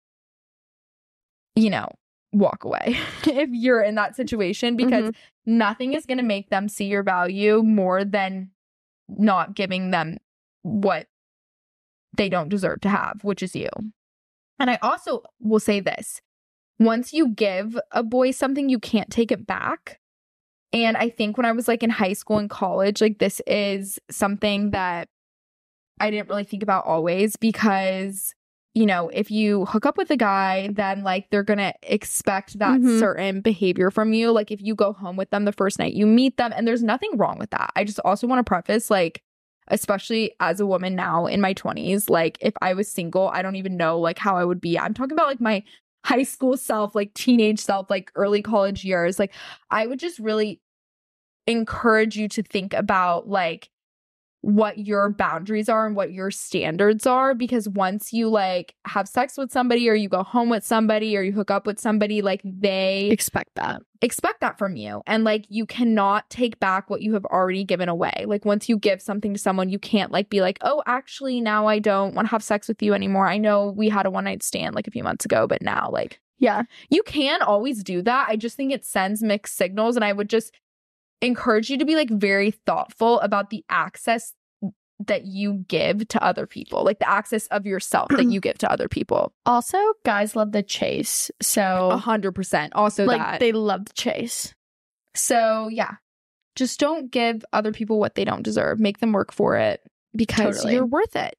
you know, walk away if you're in that situation, because mm-hmm. nothing is going to make them see your value more than not giving them what they don't deserve to have, which is you. And I also will say this. Once you give a boy something, you can't take it back. And I think when I was like in high school and college, like this is something that I didn't really think about always, because, you know, if you hook up with a guy, then like they're going to expect that mm-hmm. certain behavior from you. Like if you go home with them the first night you meet them, and there's nothing wrong with that. I just also want to preface, like, especially as a woman now in my twenties, like if I was single, I don't even know like how I would be. I'm talking about like my high school self, like teenage self, like early college years. Like I would just really encourage you to think about like what your boundaries are and what your standards are, because once you like have sex with somebody or you go home with somebody or you hook up with somebody, like they expect that expect that from you. And like you cannot take back what you have already given away. Like once you give something to someone, you can't like be like, oh, actually now I don't want to have sex with you anymore. I know we had a one night stand like a few months ago, but now like, yeah, you can always do that. I just think it sends mixed signals. And I would just encourage you to be like very thoughtful about the access that you give to other people, like the access of yourself that you give to other people. Also, guys love the chase. So a hundred percent. Also like that. They love the chase. So yeah, just don't give other people what they don't deserve. Make them work for it, because totally. You're worth it.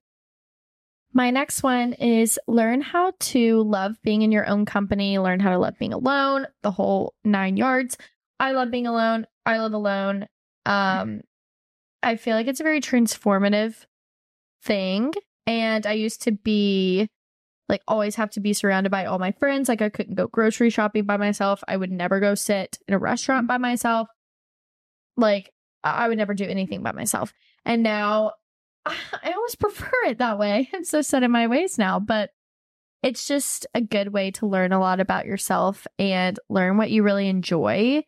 My next one is learn how to love being in your own company, learn how to love being alone, the whole nine yards. I love being alone. I live alone. Um, I feel like it's a very transformative thing. And I used to be like, always have to be surrounded by all my friends. Like I couldn't go grocery shopping by myself. I would never go sit in a restaurant by myself. Like I would never do anything by myself. And now I almost prefer it that way. I'm so set in my ways now, but it's just a good way to learn a lot about yourself and learn what you really enjoy.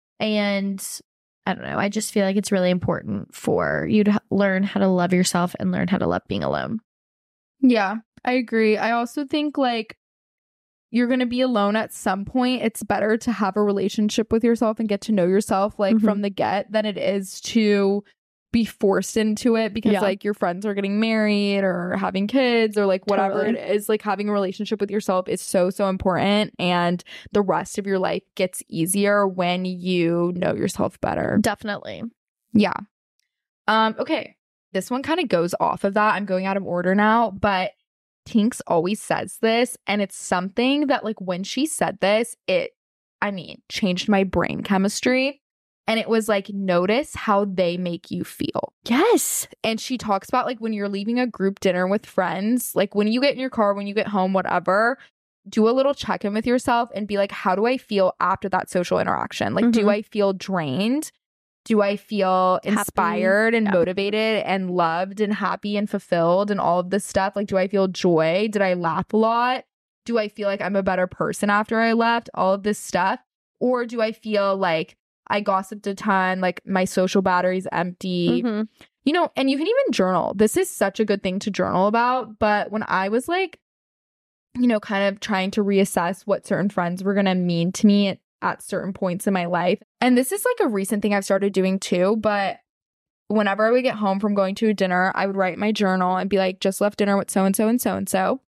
And I don't know, I just feel like it's really important for you to learn how to love yourself and learn how to love being alone. Yeah, I agree. I also think like you're going to be alone at some point. It's better to have a relationship with yourself and get to know yourself like mm-hmm. from the get than it is to be forced into it because yeah. like your friends are getting married or having kids or like whatever totally. It is. Like having a relationship with yourself is so, so important. And the rest of your life gets easier when you know yourself better. Definitely. Yeah. Um. Okay. This one kind of goes off of that. I'm going out of order now, but Tinks always says this, and it's something that like when she said this, it, I mean, changed my brain chemistry. And it was like, notice how they make you feel. Yes. And she talks about like when you're leaving a group dinner with friends, like when you get in your car, when you get home, whatever, do a little check-in with yourself and be like, how do I feel after that social interaction? Like, mm-hmm. do I feel drained? Do I feel inspired happy. and yeah. motivated and loved and happy and fulfilled and all of this stuff? Like, do I feel joy? Did I laugh a lot? Do I feel like I'm a better person after I left? All of this stuff. Or do I feel like I gossiped a ton, like my social battery's empty, mm-hmm. you know, and you can even journal. This is such a good thing to journal about. But when I was like, you know, kind of trying to reassess what certain friends were going to mean to me at, at certain points in my life, and this is like a recent thing I've started doing too, but whenever I would get home from going to a dinner, I would write my journal and be like, just left dinner with so-and-so and so-and-so.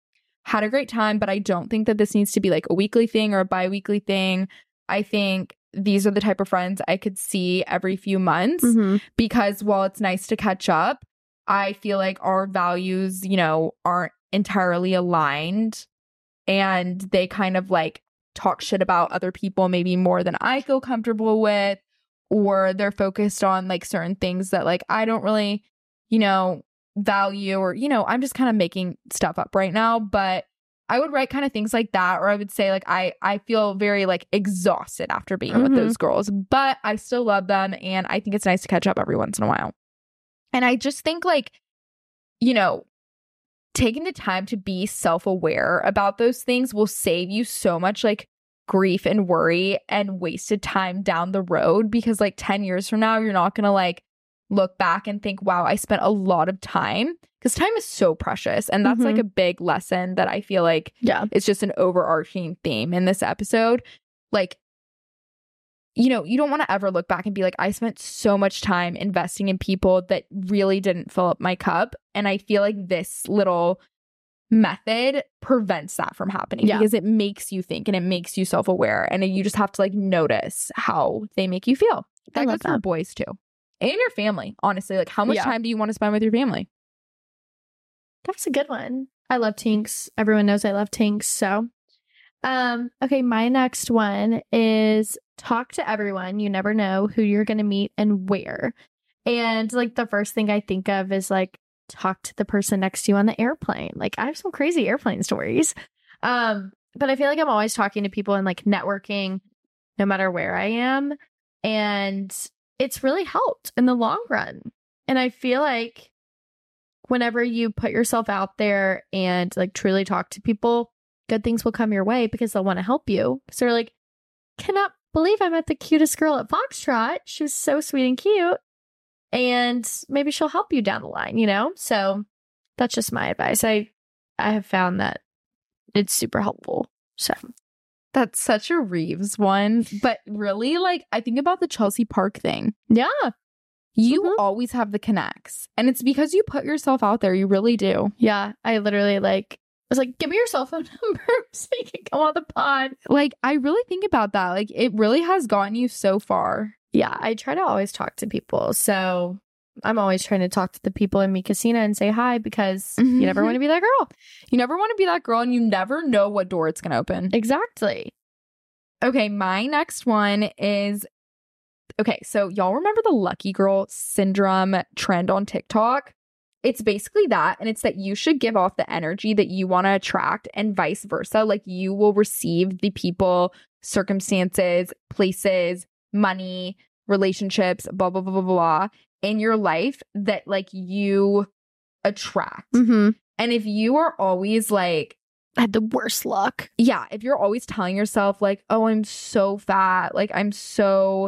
had a great time, but I don't think that this needs to be like a weekly thing or a bi-weekly thing. I think these are the type of friends I could see every few months Mm-hmm. because while it's nice to catch up, I feel like our values, you know, aren't entirely aligned, and they kind of like talk shit about other people maybe more than I feel comfortable with, or they're focused on like certain things that like I don't really, you know, value, or, you know, I'm just kind of making stuff up right now. But I would write kind of things like that, or I would say like I I feel very like exhausted after being with Mhm. those girls, but I still love them, and I think it's nice to catch up every once in a while. And I just think like, you know, taking the time to be self-aware about those things will save you so much like grief and worry and wasted time down the road, because like ten years from now, you're not going to like look back and think, wow, I spent a lot of time, because time is so precious. And that's Mhm. like a big lesson that I feel like Yeah. it's just an overarching theme in this episode. Like, you know, you don't want to ever look back and be like, I spent so much time investing in people that really didn't fill up my cup. And I feel like this little method prevents that from happening, Yeah. because it makes you think and it makes you self-aware, and you just have to like notice how they make you feel. I That love goes for that. boys too. And your family, honestly. Like, how much Yeah. time do you want to spend with your family? That was a good one. I love Tinks. Everyone knows I love Tinks. So, um, okay, my next one is talk to everyone. You never know who you're going to meet and where. And like the first thing I think of is like talk to the person next to you on the airplane. Like I have some crazy airplane stories. Um, but I feel like I'm always talking to people and like networking no matter where I am. And it's really helped in the long run. And I feel like whenever you put yourself out there and like truly talk to people, good things will come your way because they'll want to help you. So they're like, cannot believe I met the cutest girl at Foxtrot. She was so sweet and cute. And maybe she'll help you down the line, you know? So that's just my advice. I I have found that it's super helpful. So That's such a Reeves one. But really, like, I think about the Chelsea Park thing. yeah. You Mhm. always have the connects. And it's because you put yourself out there. You really do. Yeah. I literally like was like, give me your cell phone number so you can come on the pod. Like, I really think about that. Like, it really has gotten you so far. Yeah, I try to always talk to people. So I'm always trying to talk to the people in Mi Casina and say hi because Mhm. you never want to be that girl. You never want to be that girl, and you never know what door it's going to open. Exactly. Okay, my next one is, okay, so y'all remember the lucky girl syndrome trend on TikTok? It's basically that, and it's that you should give off the energy that you want to attract and vice versa. Like, you will receive the people, circumstances, places, money, relationships, blah, blah, blah, blah, blah, in your life that like you attract. Mm-hmm. And if you are always like, I had the worst luck. yeah, if you're always telling yourself like, oh, I'm so fat, like I'm so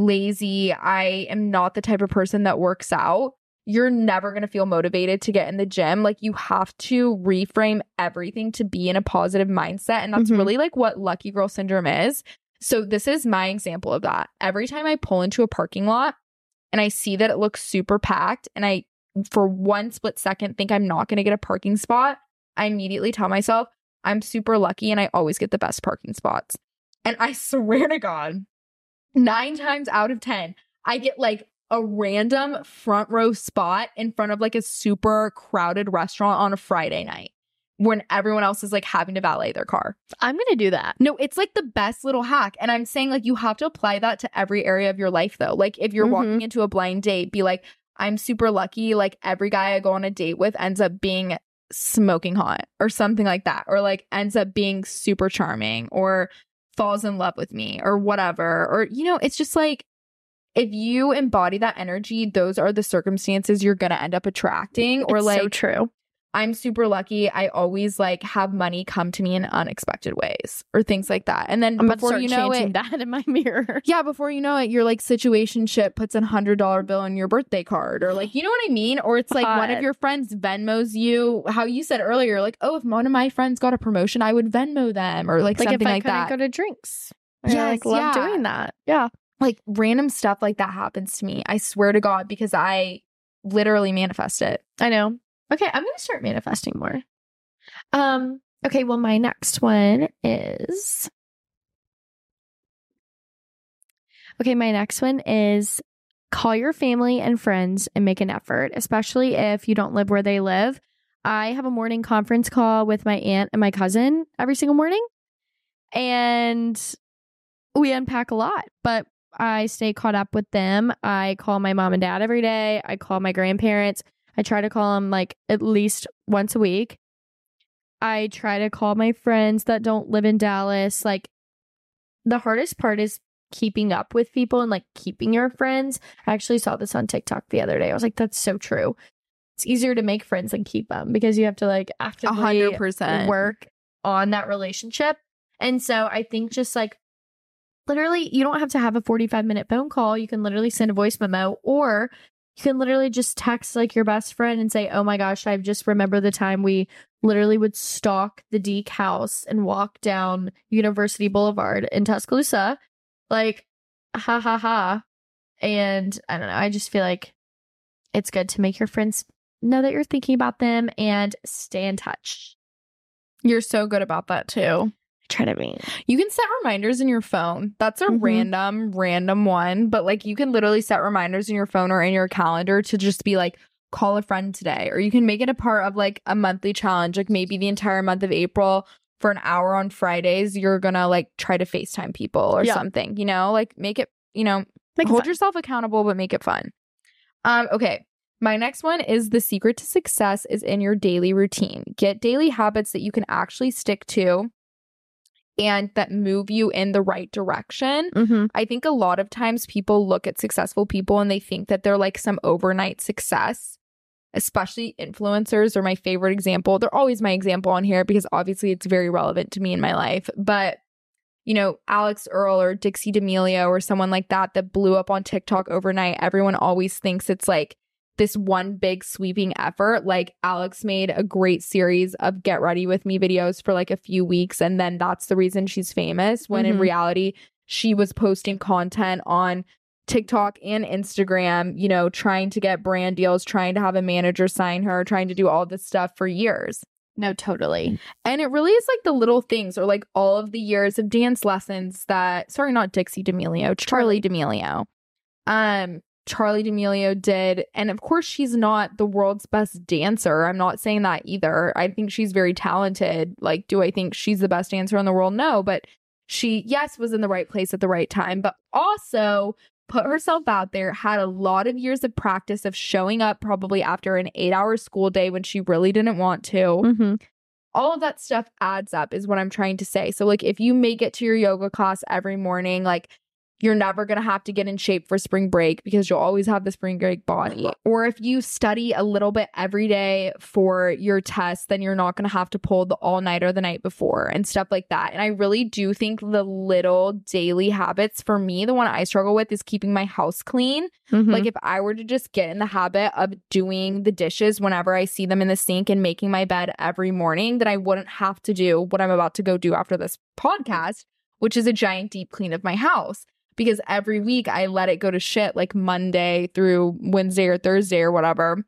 lazy, I am not the type of person that works out, you're never going to feel motivated to get in the gym. Like, you have to reframe everything to be in a positive mindset. And that's Mhm. really like what lucky girl syndrome is. So this is my example of that. Every time I pull into a parking lot and I see that it looks super packed, and I, for one split second, think I'm not going to get a parking spot, I immediately tell myself, I'm super lucky and I always get the best parking spots. And I swear to God, nine times out of ten, I get like a random front row spot in front of like a super crowded restaurant on a Friday night when everyone else is like having to valet their car. I'm going to do that. No, it's like the best little hack. And I'm saying like you have to apply that to every area of your life though. Like, if you're Mhm. walking into a blind date, be like, I'm super lucky. Like, every guy I go on a date with ends up being smoking hot or something like that, or like ends up being super charming or falls in love with me or whatever. Or, you know, it's just like, if you embody that energy, those are the circumstances you're going to end up attracting. Or It's like, so true. I'm super lucky. I always like have money come to me in unexpected ways or things like that. And then I'm about to before start you know chanting it, that in my mirror. yeah, before you know it, your like situationship puts a hundred dollar bill in your birthday card, or like, you know what I mean? Or it's like one of Hot. your friends Venmos you, how you said earlier, like, oh, if one of my friends got a promotion, I would Venmo them, or like, Like something if I like couldn't that. go to drinks. I Yes, like love yeah. doing that. Yeah. Like, random stuff like that happens to me. I swear to God, because I literally manifest it. I know. Okay, I'm going to start manifesting more. Um, Okay, well, my next one is. Okay, my next one is call your family and friends and make an effort, especially if you don't live where they live. I have a morning conference call with my aunt and my cousin every single morning, and we unpack a lot, but I stay caught up with them. I call my mom and dad every day. I call my grandparents. I try to call them like at least once a week. I try to call my friends that don't live in Dallas. Like, the hardest part is keeping up with people and like keeping your friends. I actually saw this on TikTok the other day. I was like, that's so true. It's easier to make friends than keep them because you have to like actively one hundred percent work on that relationship. And so I think just like literally, you don't have to have a forty-five minute phone call. You can literally send a voice memo, or you can literally just text like your best friend and say, oh my gosh, I just remember the time we literally would stalk the Deke house and walk down University Boulevard in Tuscaloosa. Like, ha ha ha. And I don't know. I just feel like it's good to make your friends know that you're thinking about them and stay in touch. You're so good about that too. Try to be. You can set reminders in your phone. That's a Mhm. random, random one. But like you can literally set reminders in your phone or in your calendar to just be like, call a friend today. Or you can make it a part of like a monthly challenge. Like maybe the entire month of April for an hour on Fridays, you're gonna like try to FaceTime people or Yeah. something, you know, like make it, you know, Make it hold fun. yourself accountable, but make it fun. Um, okay. My next one is the secret to success is in your daily routine. Get daily habits that you can actually stick to and that move you in the right direction. Mm-hmm. I think a lot of times people look at successful people and they think that they're like some overnight success, especially influencers are my favorite example. They're always my example on here because obviously it's very relevant to me in my life. But, you know, Alex Earl or Dixie D'Amelio or someone like that that blew up on TikTok overnight, everyone always thinks it's like this one big sweeping effort. Like Alex made a great series of Get Ready With Me videos for like a few weeks. And then that's the reason she's famous. When Mhm. in reality, she was posting content on TikTok and Instagram, you know, trying to get brand deals, trying to have a manager sign her, trying to do all this stuff for years. No, totally. And it really is like the little things or like all of the years of dance lessons that, sorry, not Dixie D'Amelio, Charlie D'Amelio. Um, Charlie D'Amelio did. And of course, she's not the world's best dancer. I'm not saying that either. I think she's very talented. Like, do I think she's the best dancer in the world? No, but she, yes, was in the right place at the right time, but also put herself out there, had a lot of years of practice of showing up probably after an eight hour school day when she really didn't want to. Mm-hmm. All of that stuff adds up is what I'm trying to say. So like if you make it to your yoga class every morning, like you're never going to have to get in shape for spring break because you'll always have the spring break body. Or if you study a little bit every day for your test, then you're not going to have to pull the all-nighter the night before and stuff like that. And I really do think the little daily habits, for me, the one I struggle with is keeping my house clean. Mm-hmm. Like if I were to just get in the habit of doing the dishes whenever I see them in the sink and making my bed every morning, then I wouldn't have to do what I'm about to go do after this podcast, which is a giant deep clean of my house. Because every week I let it go to shit like Monday through Wednesday or Thursday or whatever.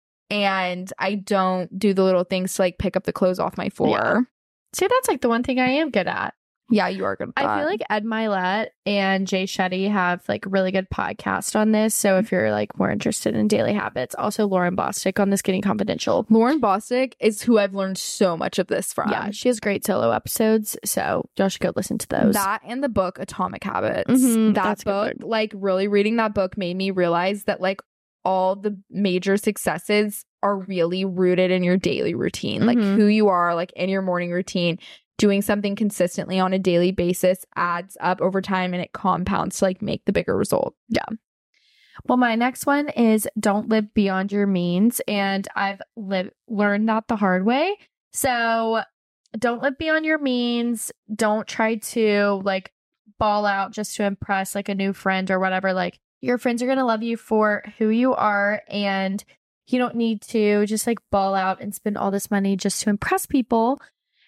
And I don't do the little things to like pick up the clothes off my floor. Yeah. See, that's like the one thing I am good at. Yeah, you are good at that. I feel like Ed Milet and Jay Shetty have like really good podcast on this. So if you're like more interested in daily habits, also Lauren Bostic on the Skinny Confidential. Lauren Bostic is who I've learned so much of this from. Yeah, she has great solo episodes. So y'all should go listen to those. That and the book Atomic Habits. Mhm, that that's a good book, like really reading that book made me realize that like all the major successes are really rooted in your daily routine. Like Mhm. who you are, like in your morning routine. Doing something consistently on a daily basis adds up over time and it compounds to like make the bigger result. Yeah. Well, my next one is don't live beyond your means. And I've lived learned that the hard way. So don't live beyond your means. Don't try to like ball out just to impress like a new friend or whatever. Like your friends are going to love you for who you are. And you don't need to just like ball out and spend all this money just to impress people.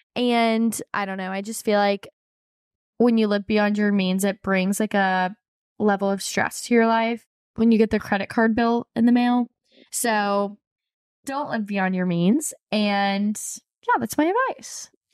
And I don't know. I just feel like when you live beyond your means, it brings like a level of stress to your life when you get the credit card bill in the mail. So don't live beyond your means. And yeah, that's my advice.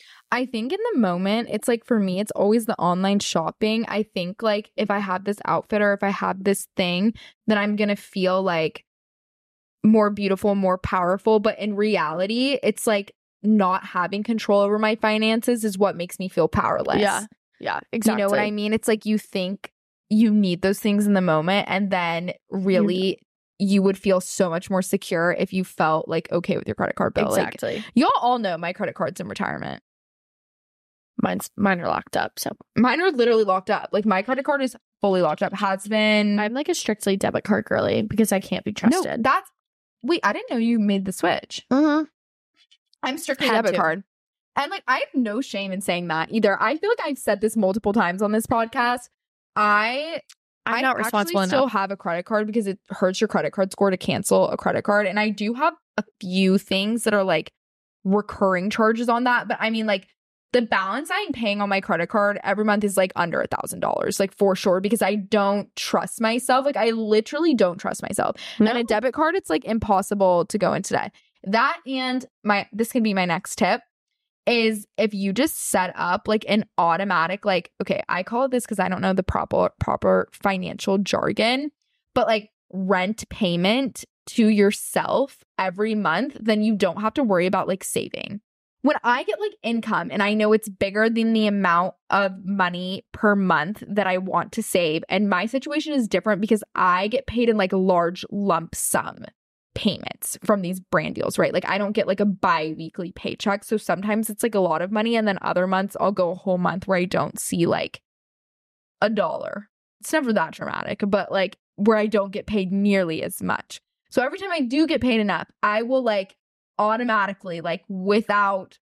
I think in the moment, it's like for me, it's always the online shopping. I think like if I have this outfit or if I have this thing, then I'm going to feel like more beautiful, more powerful. But in reality, it's like not having control over my finances is what makes me feel powerless. Yeah. Yeah, exactly. You know what I mean? It's like you think you need those things in the moment, and then really you would feel so much more secure if you felt like okay with your credit card bill. Exactly. Like, y'all all know my credit card's in retirement. Mine's mine are locked up. So mine are literally locked up. Like my credit card is fully locked up. Has been. I'm like a strictly debit card girly because I can't be trusted. No, that's wait. I didn't know you made the switch. Mm-hmm. I'm strictly Had debit to. card, and like I have no shame in saying that either. I feel like I've said this multiple times on this podcast. I I'm I not responsible actually enough. still have a credit card because it hurts your credit card score to cancel a credit card, and I do have a few things that are like recurring charges on that. But I mean, like. The balance I'm paying on my credit card every month is like under a thousand dollars, like for sure, because I don't trust myself. Like I literally don't trust myself. No. And a debit card, it's like impossible to go into that. That and my, this can be my next tip is if you just set up like an automatic, like, okay, I call it this because I don't know the proper, proper financial jargon, but like rent payment to yourself every month, then you don't have to worry about like saving. When I get like income and I know it's bigger than the amount of money per month that I want to save, and my situation is different because I get paid in like large lump sum payments from these brand deals, right? Like I don't get like a bi-weekly paycheck. So sometimes it's like a lot of money, and then other months I'll go a whole month where I don't see like a dollar. It's never that dramatic, but like where I don't get paid nearly as much. So every time I do get paid enough, I will like automatically, like without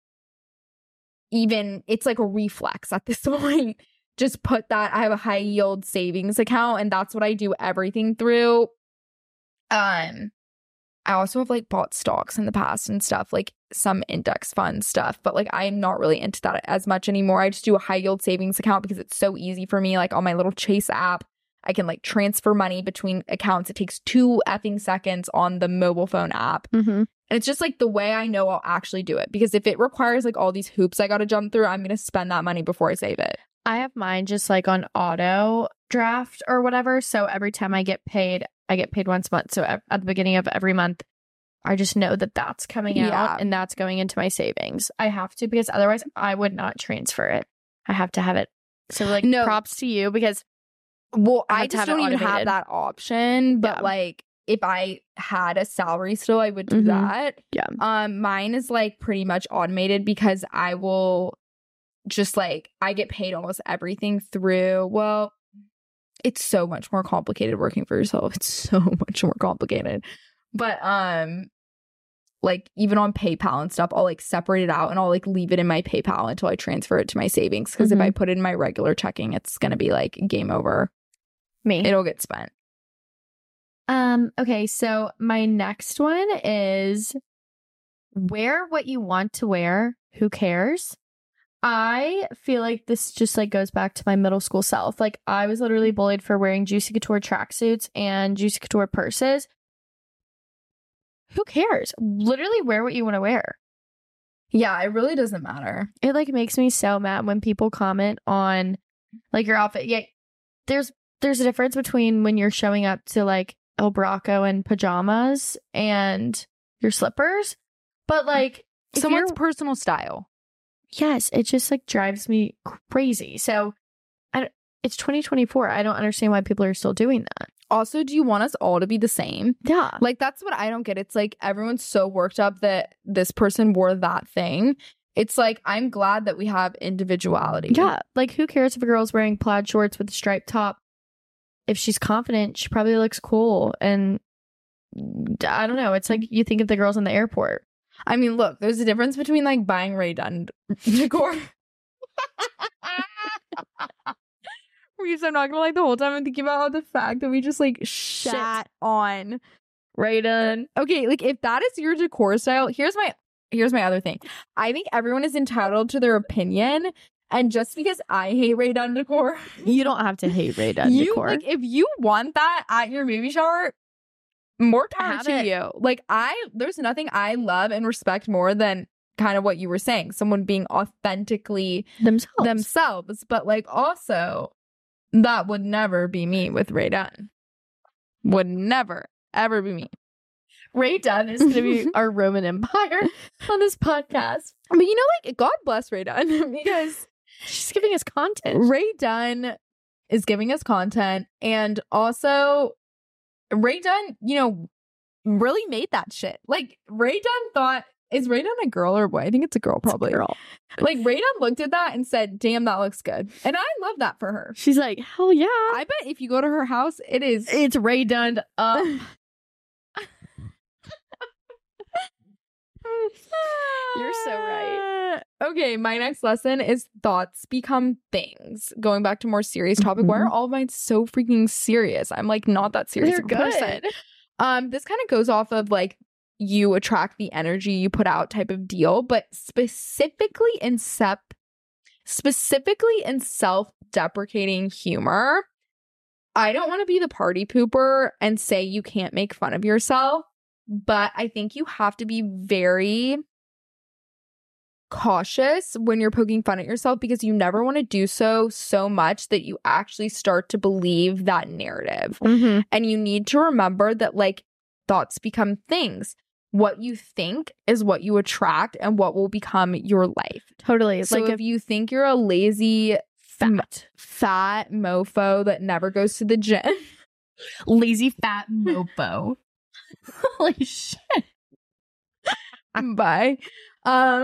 even, it's like a reflex at this point, just put that. I have a high yield savings account, and that's what I do everything through. Um, I also have like bought stocks in the past and stuff, like some index fund stuff, but like I'm not really into that as much anymore. I just do a high yield savings account because it's so easy for me. Like on my little Chase app, I can like transfer money between accounts. It takes two effing seconds on the mobile phone app. Mm-hmm. And it's just like the way I know I'll actually do it. Because if it requires like all these hoops I got to jump through, I'm going to spend that money before I save it. I have mine just like on auto draft or whatever. So every time I get paid, I get paid once a month. So at the beginning of every month, I just know that that's coming out Yeah. and that's going into my savings. I have to, because otherwise I would not transfer it. I have to have it. So like No. props to you, because Well, I I, have to just have it don't even have automated. that option. But Yeah. like if I had a salary still, I would do Mhm. that. Yeah. Um, mine is like pretty much automated because I will just like, I get paid almost everything through. Well, it's so much more complicated working for yourself. It's so much more complicated. But um, like even on PayPal and stuff, I'll like separate it out and I'll like leave it in my PayPal until I transfer it to my savings. Because Mhm. if I put it in my regular checking, it's gonna be like game over. me. It'll get spent. Um, okay, so my next one is wear what you want to wear. Who cares? I feel like this just like goes back to my middle school self. Like I was literally bullied for wearing Juicy Couture tracksuits and Juicy Couture purses. Who cares? Literally wear what you want to wear. Yeah, it really doesn't matter. It like makes me so mad when people comment on like your outfit. Yeah, there's there's a difference between when you're showing up to like El Braco in pajamas and your slippers. But like if Someone's you're- personal style. yes, it just like drives me crazy. So I don't, it's twenty twenty-four. I don't understand why people are still doing that. Also, do you want us all to be the same? Yeah. Like, that's what I don't get. It's like everyone's so worked up that this person wore that thing. It's like, I'm glad that we have individuality. Yeah. Like who cares if a girl's wearing plaid shorts with a striped top? If she's confident, she probably looks cool. And I don't know. It's like you think of the girls in the airport. I mean, look, there's a difference between like buying Ray Dunn decor. Reese, I'm not gonna like the whole time I'm thinking about the fact that we just like shat on Right on. okay, like if that is your decor style, here's my here's my other thing. I think everyone is entitled to their opinion, and just because I hate Ray Dunn decor, You don't have to hate Ray Dunn you decor. like if you want that at your baby shower, more power Have to it. you. Like I, there's nothing I love and respect more than kind of what you were saying, someone being authentically Themselves. themselves. But like also, that would never be me with Ray Dunn. Would never, ever be me. Ray Dunn is going to be our Roman Empire on this podcast. But you know, like, God bless Ray Dunn because she's giving us content. Ray Dunn is giving us content. And also, Ray Dunn, you know, really made that shit. Like, Ray Dunn thought, is Ray Dunn a girl or a boy? I think it's a girl, probably. A girl. Like, Ray Dunn looked at that and said, damn, that looks good. And I love that for her. She's like, hell yeah. I bet if you go to her house, it is. It's Ray Dunn up. You're so right. Okay, my next lesson is thoughts become things. Going back to more serious topic. Mm-hmm. Why are all of mine so freaking serious? I'm like not that serious They're of a person. Um, this kind of goes off of like you attract the energy you put out type of deal, but specifically in sep specifically in self-deprecating humor. I don't want to be the party pooper and say you can't make fun of yourself, but I think you have to be very cautious when you're poking fun at yourself because you never want to do so so much that you actually start to believe that narrative. Mm-hmm. And you need to remember that like thoughts become things. What you think is what you attract and what will become your life. Totally. So like if you think you're a lazy fat fat mofo that never goes to the gym, lazy fat mofo. Holy shit. Bye. Um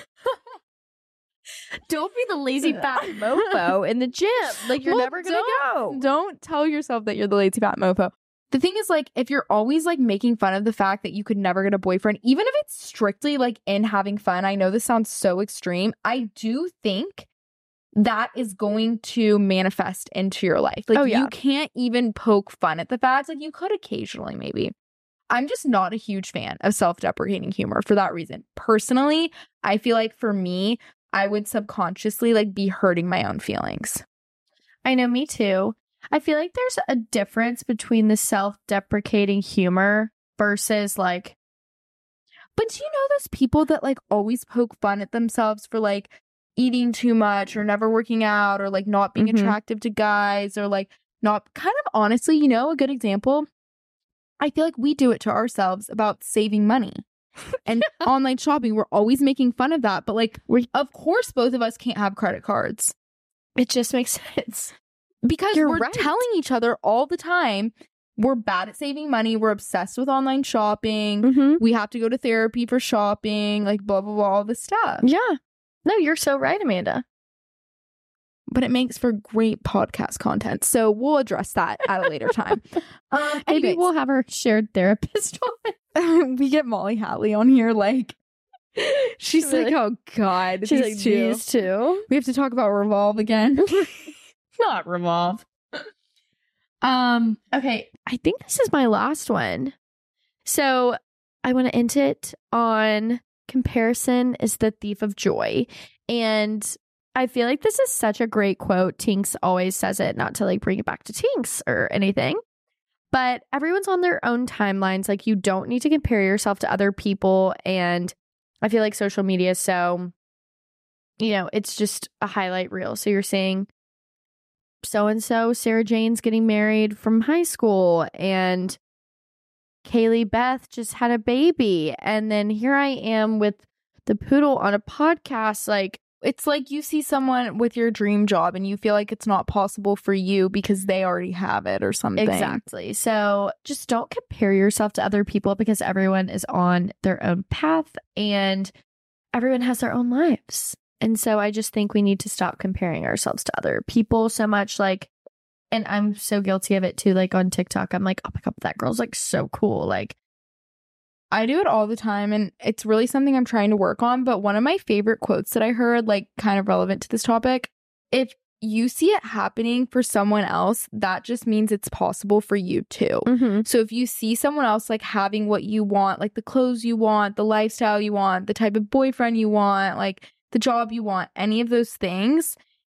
Don't be the lazy fat mofo in the gym. Like you're well, never gonna go. Don't tell yourself that you're the lazy fat mofo. The thing is, like, if you're always like making fun of the fact that you could never get a boyfriend, even if it's strictly like in having fun, I know this sounds so extreme. I do think that is going to manifest into your life. Like, oh, yeah. You can't even poke fun at the fact. Like, you could occasionally, maybe. I'm just not a huge fan of self-deprecating humor for that reason. Personally, I feel like for me, I would subconsciously like be hurting my own feelings. I know, me too. I feel like there's a difference between the self-deprecating humor versus like, but do you know those people that like always poke fun at themselves for like eating too much or never working out or like not being mm-hmm. attractive to guys or like not kind of honestly, you know, a good example. I feel like we do it to ourselves about saving money and online shopping. We're always making fun of that. But like, we of course, both of us can't have credit cards. It just makes sense. Because You're we're right. telling each other all the time, we're bad at saving money. We're obsessed with online shopping. Mm-hmm. We have to go to therapy for shopping, like blah, blah, blah, all this stuff. Yeah. No, you're so right, Amanda. But it makes for great podcast content. So we'll address that at a later time. um, Maybe we'll have our shared therapist on. We get Molly Hatley on here. Like, she's, she's like, like, oh, God. She's these like, two. these two. We have to talk about Revolve again. Not Revolve. Um, okay, I think this is my last one. So I want to end it on comparison is the thief of joy. And I feel like this is such a great quote. Tinks always says it, not to like bring it back to Tinks or anything. But everyone's on their own timelines. Like you don't need to compare yourself to other people. And I feel like social media is so, you know, it's just a highlight reel. So you're seeing so-and-so, Sarah Jane's getting married from high school, and Kaylee Beth just had a baby. And then here I am with the poodle on a podcast. Like, it's like you see someone with your dream job and you feel like it's not possible for you because they already have it or something. Exactly. So just don't compare yourself to other people because everyone is on their own path and everyone has their own lives. And so I just think we need to stop comparing ourselves to other people so much. Like, and I'm so guilty of it too. Like on TikTok, I'm like, oh my God, that girl's like so cool. Like, I do it all the time. And it's really something I'm trying to work on. But one of my favorite quotes that I heard, like kind of relevant to this topic, if you see it happening for someone else, that just means it's possible for you too. Mm-hmm. So if you see someone else like having what you want, like the clothes you want, the lifestyle you want, the type of boyfriend you want, like the job you want, any of those things,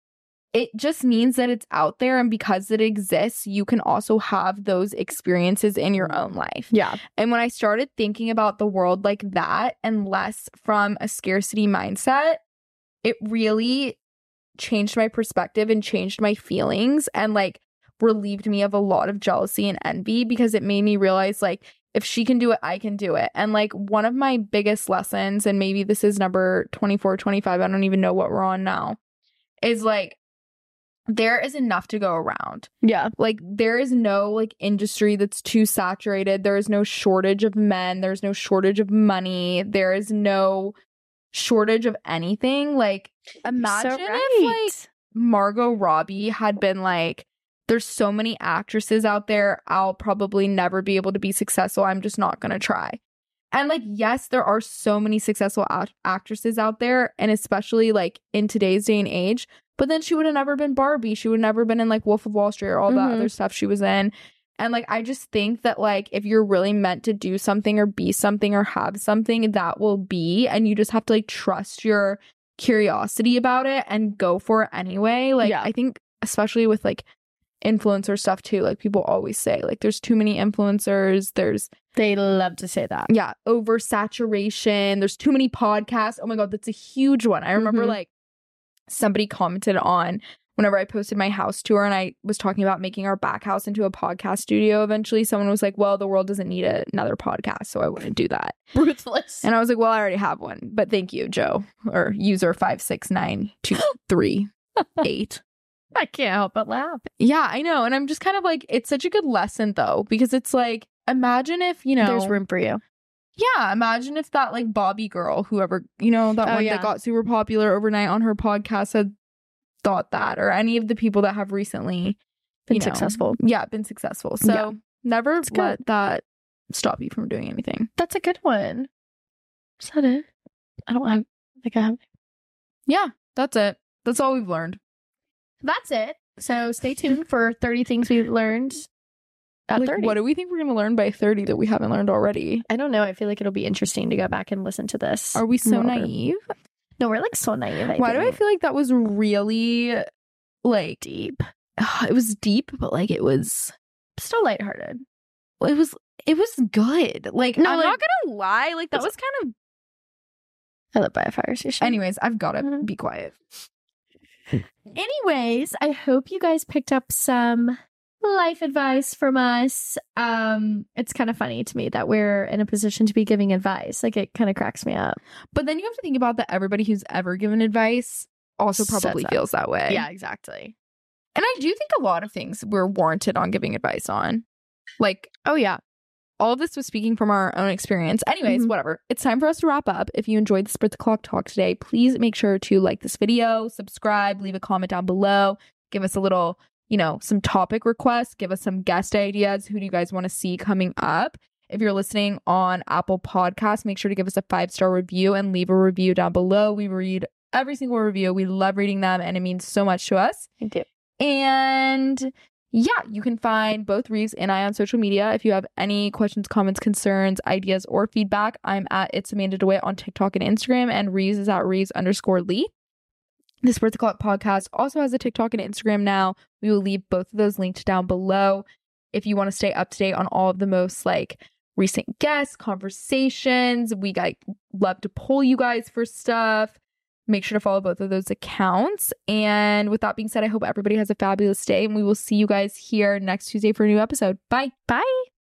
it just means that it's out there. And because it exists, you can also have those experiences in your own life. Yeah. And when I started thinking about the world like that and less from a scarcity mindset, it really changed my perspective and changed my feelings and like relieved me of a lot of jealousy and envy, because it made me realize like, if she can do it, I can do it. And like one of my biggest lessons, and maybe this is number twenty-four, twenty-five, I don't even know what we're on now, is like, there is enough to go around. Yeah. Like there is no like industry that's too saturated. There is no shortage of men. There's no shortage of money. There is no shortage of anything. Like imagine So if right. like Margot Robbie had been like, there's so many actresses out there, I'll probably never be able to be successful. I'm just not going to try. And like, yes, there are so many successful act- actresses out there, and especially like in today's day and age. But then she would have never been Barbie. She would have never been in like Wolf of Wall Street or all Mm-hmm. that other stuff she was in. And like, I just think that like, if you're really meant to do something or be something or have something, that will be. And you just have to like trust your curiosity about it and go for it anyway. Like, Yeah. I think especially with like influencer stuff too, like people always say like there's too many influencers. There's They love to say that. yeah, oversaturation. There's too many podcasts. Oh my God, that's a huge one. I remember Mhm. like somebody commented on whenever I posted my house tour and I was talking about making our back house into a podcast studio eventually. Someone was like, well, the world doesn't need a- another podcast, so I wouldn't do that. Ruthless. And I was like, well, I already have one, but thank you, Joe, or user five six nine two three eight. I can't help but laugh. Yeah, I know. And I'm just kind of like, it's such a good lesson though, because it's like, imagine if, you know, There's room for you. yeah, imagine if that like Bobby girl, whoever, you know, that Oh, one yeah. that got super popular overnight on her podcast had thought that, or any of the people that have recently Been you know, successful. Yeah, been successful. So Yeah. never That's good. let that stop you from doing anything. That's a good one. Is that it? I don't have, I think I have. Yeah, that's it. That's all we've learned. That's it. So stay tuned for thirty things we learned at Like, thirty. what do we think we're going to learn by thirty that we haven't learned already? I don't know. I feel like it'll be interesting to go back and listen to this. Are we so more. naive? No, we're like so naive. I Why do I think. feel like that was really like deep? it was deep, but like it was Still lighthearted. it was it was good. Like No, I'm like- not gonna lie, like that was kind of. I live by a fire station. Anyways, I've got to Mhm. be quiet. Anyways, I hope you guys picked up some life advice from us. Um, it's kind of funny to me that we're in a position to be giving advice. Like it kind of cracks me up. But then you have to think about that everybody who's ever given advice also Says probably that. feels that way. exactly. And I do think a lot of things we're warranted on giving advice on. Like, Oh yeah. all of this was speaking from our own experience. Anyways, Mhm. whatever. It's time for us to wrap up. If you enjoyed the Split the Clock talk today, please make sure to like this video, subscribe, leave a comment down below, give us a little, you know, some topic requests, give us some guest ideas. Who do you guys want to see coming up? If you're listening on Apple Podcasts, make sure to give us a five-star review and leave a review down below. We read every single review. We love reading them, and it means so much to us. I do. And yeah, you can find both Reeves and I on social media. If you have any questions, comments, concerns, ideas, or feedback, I'm at It's Amanda DeWitt on TikTok and Instagram, and Reeves is at Reeves underscore Lee. The Split the Clock podcast also has a TikTok and Instagram now. We will leave both of those linked down below. If you want to stay up to date on all of the most like recent guests, conversations, we like love to poll you guys for stuff. Make sure to follow both of those accounts. And with that being said, I hope everybody has a fabulous day, and we will see you guys here next Tuesday for a new episode. Bye. Bye.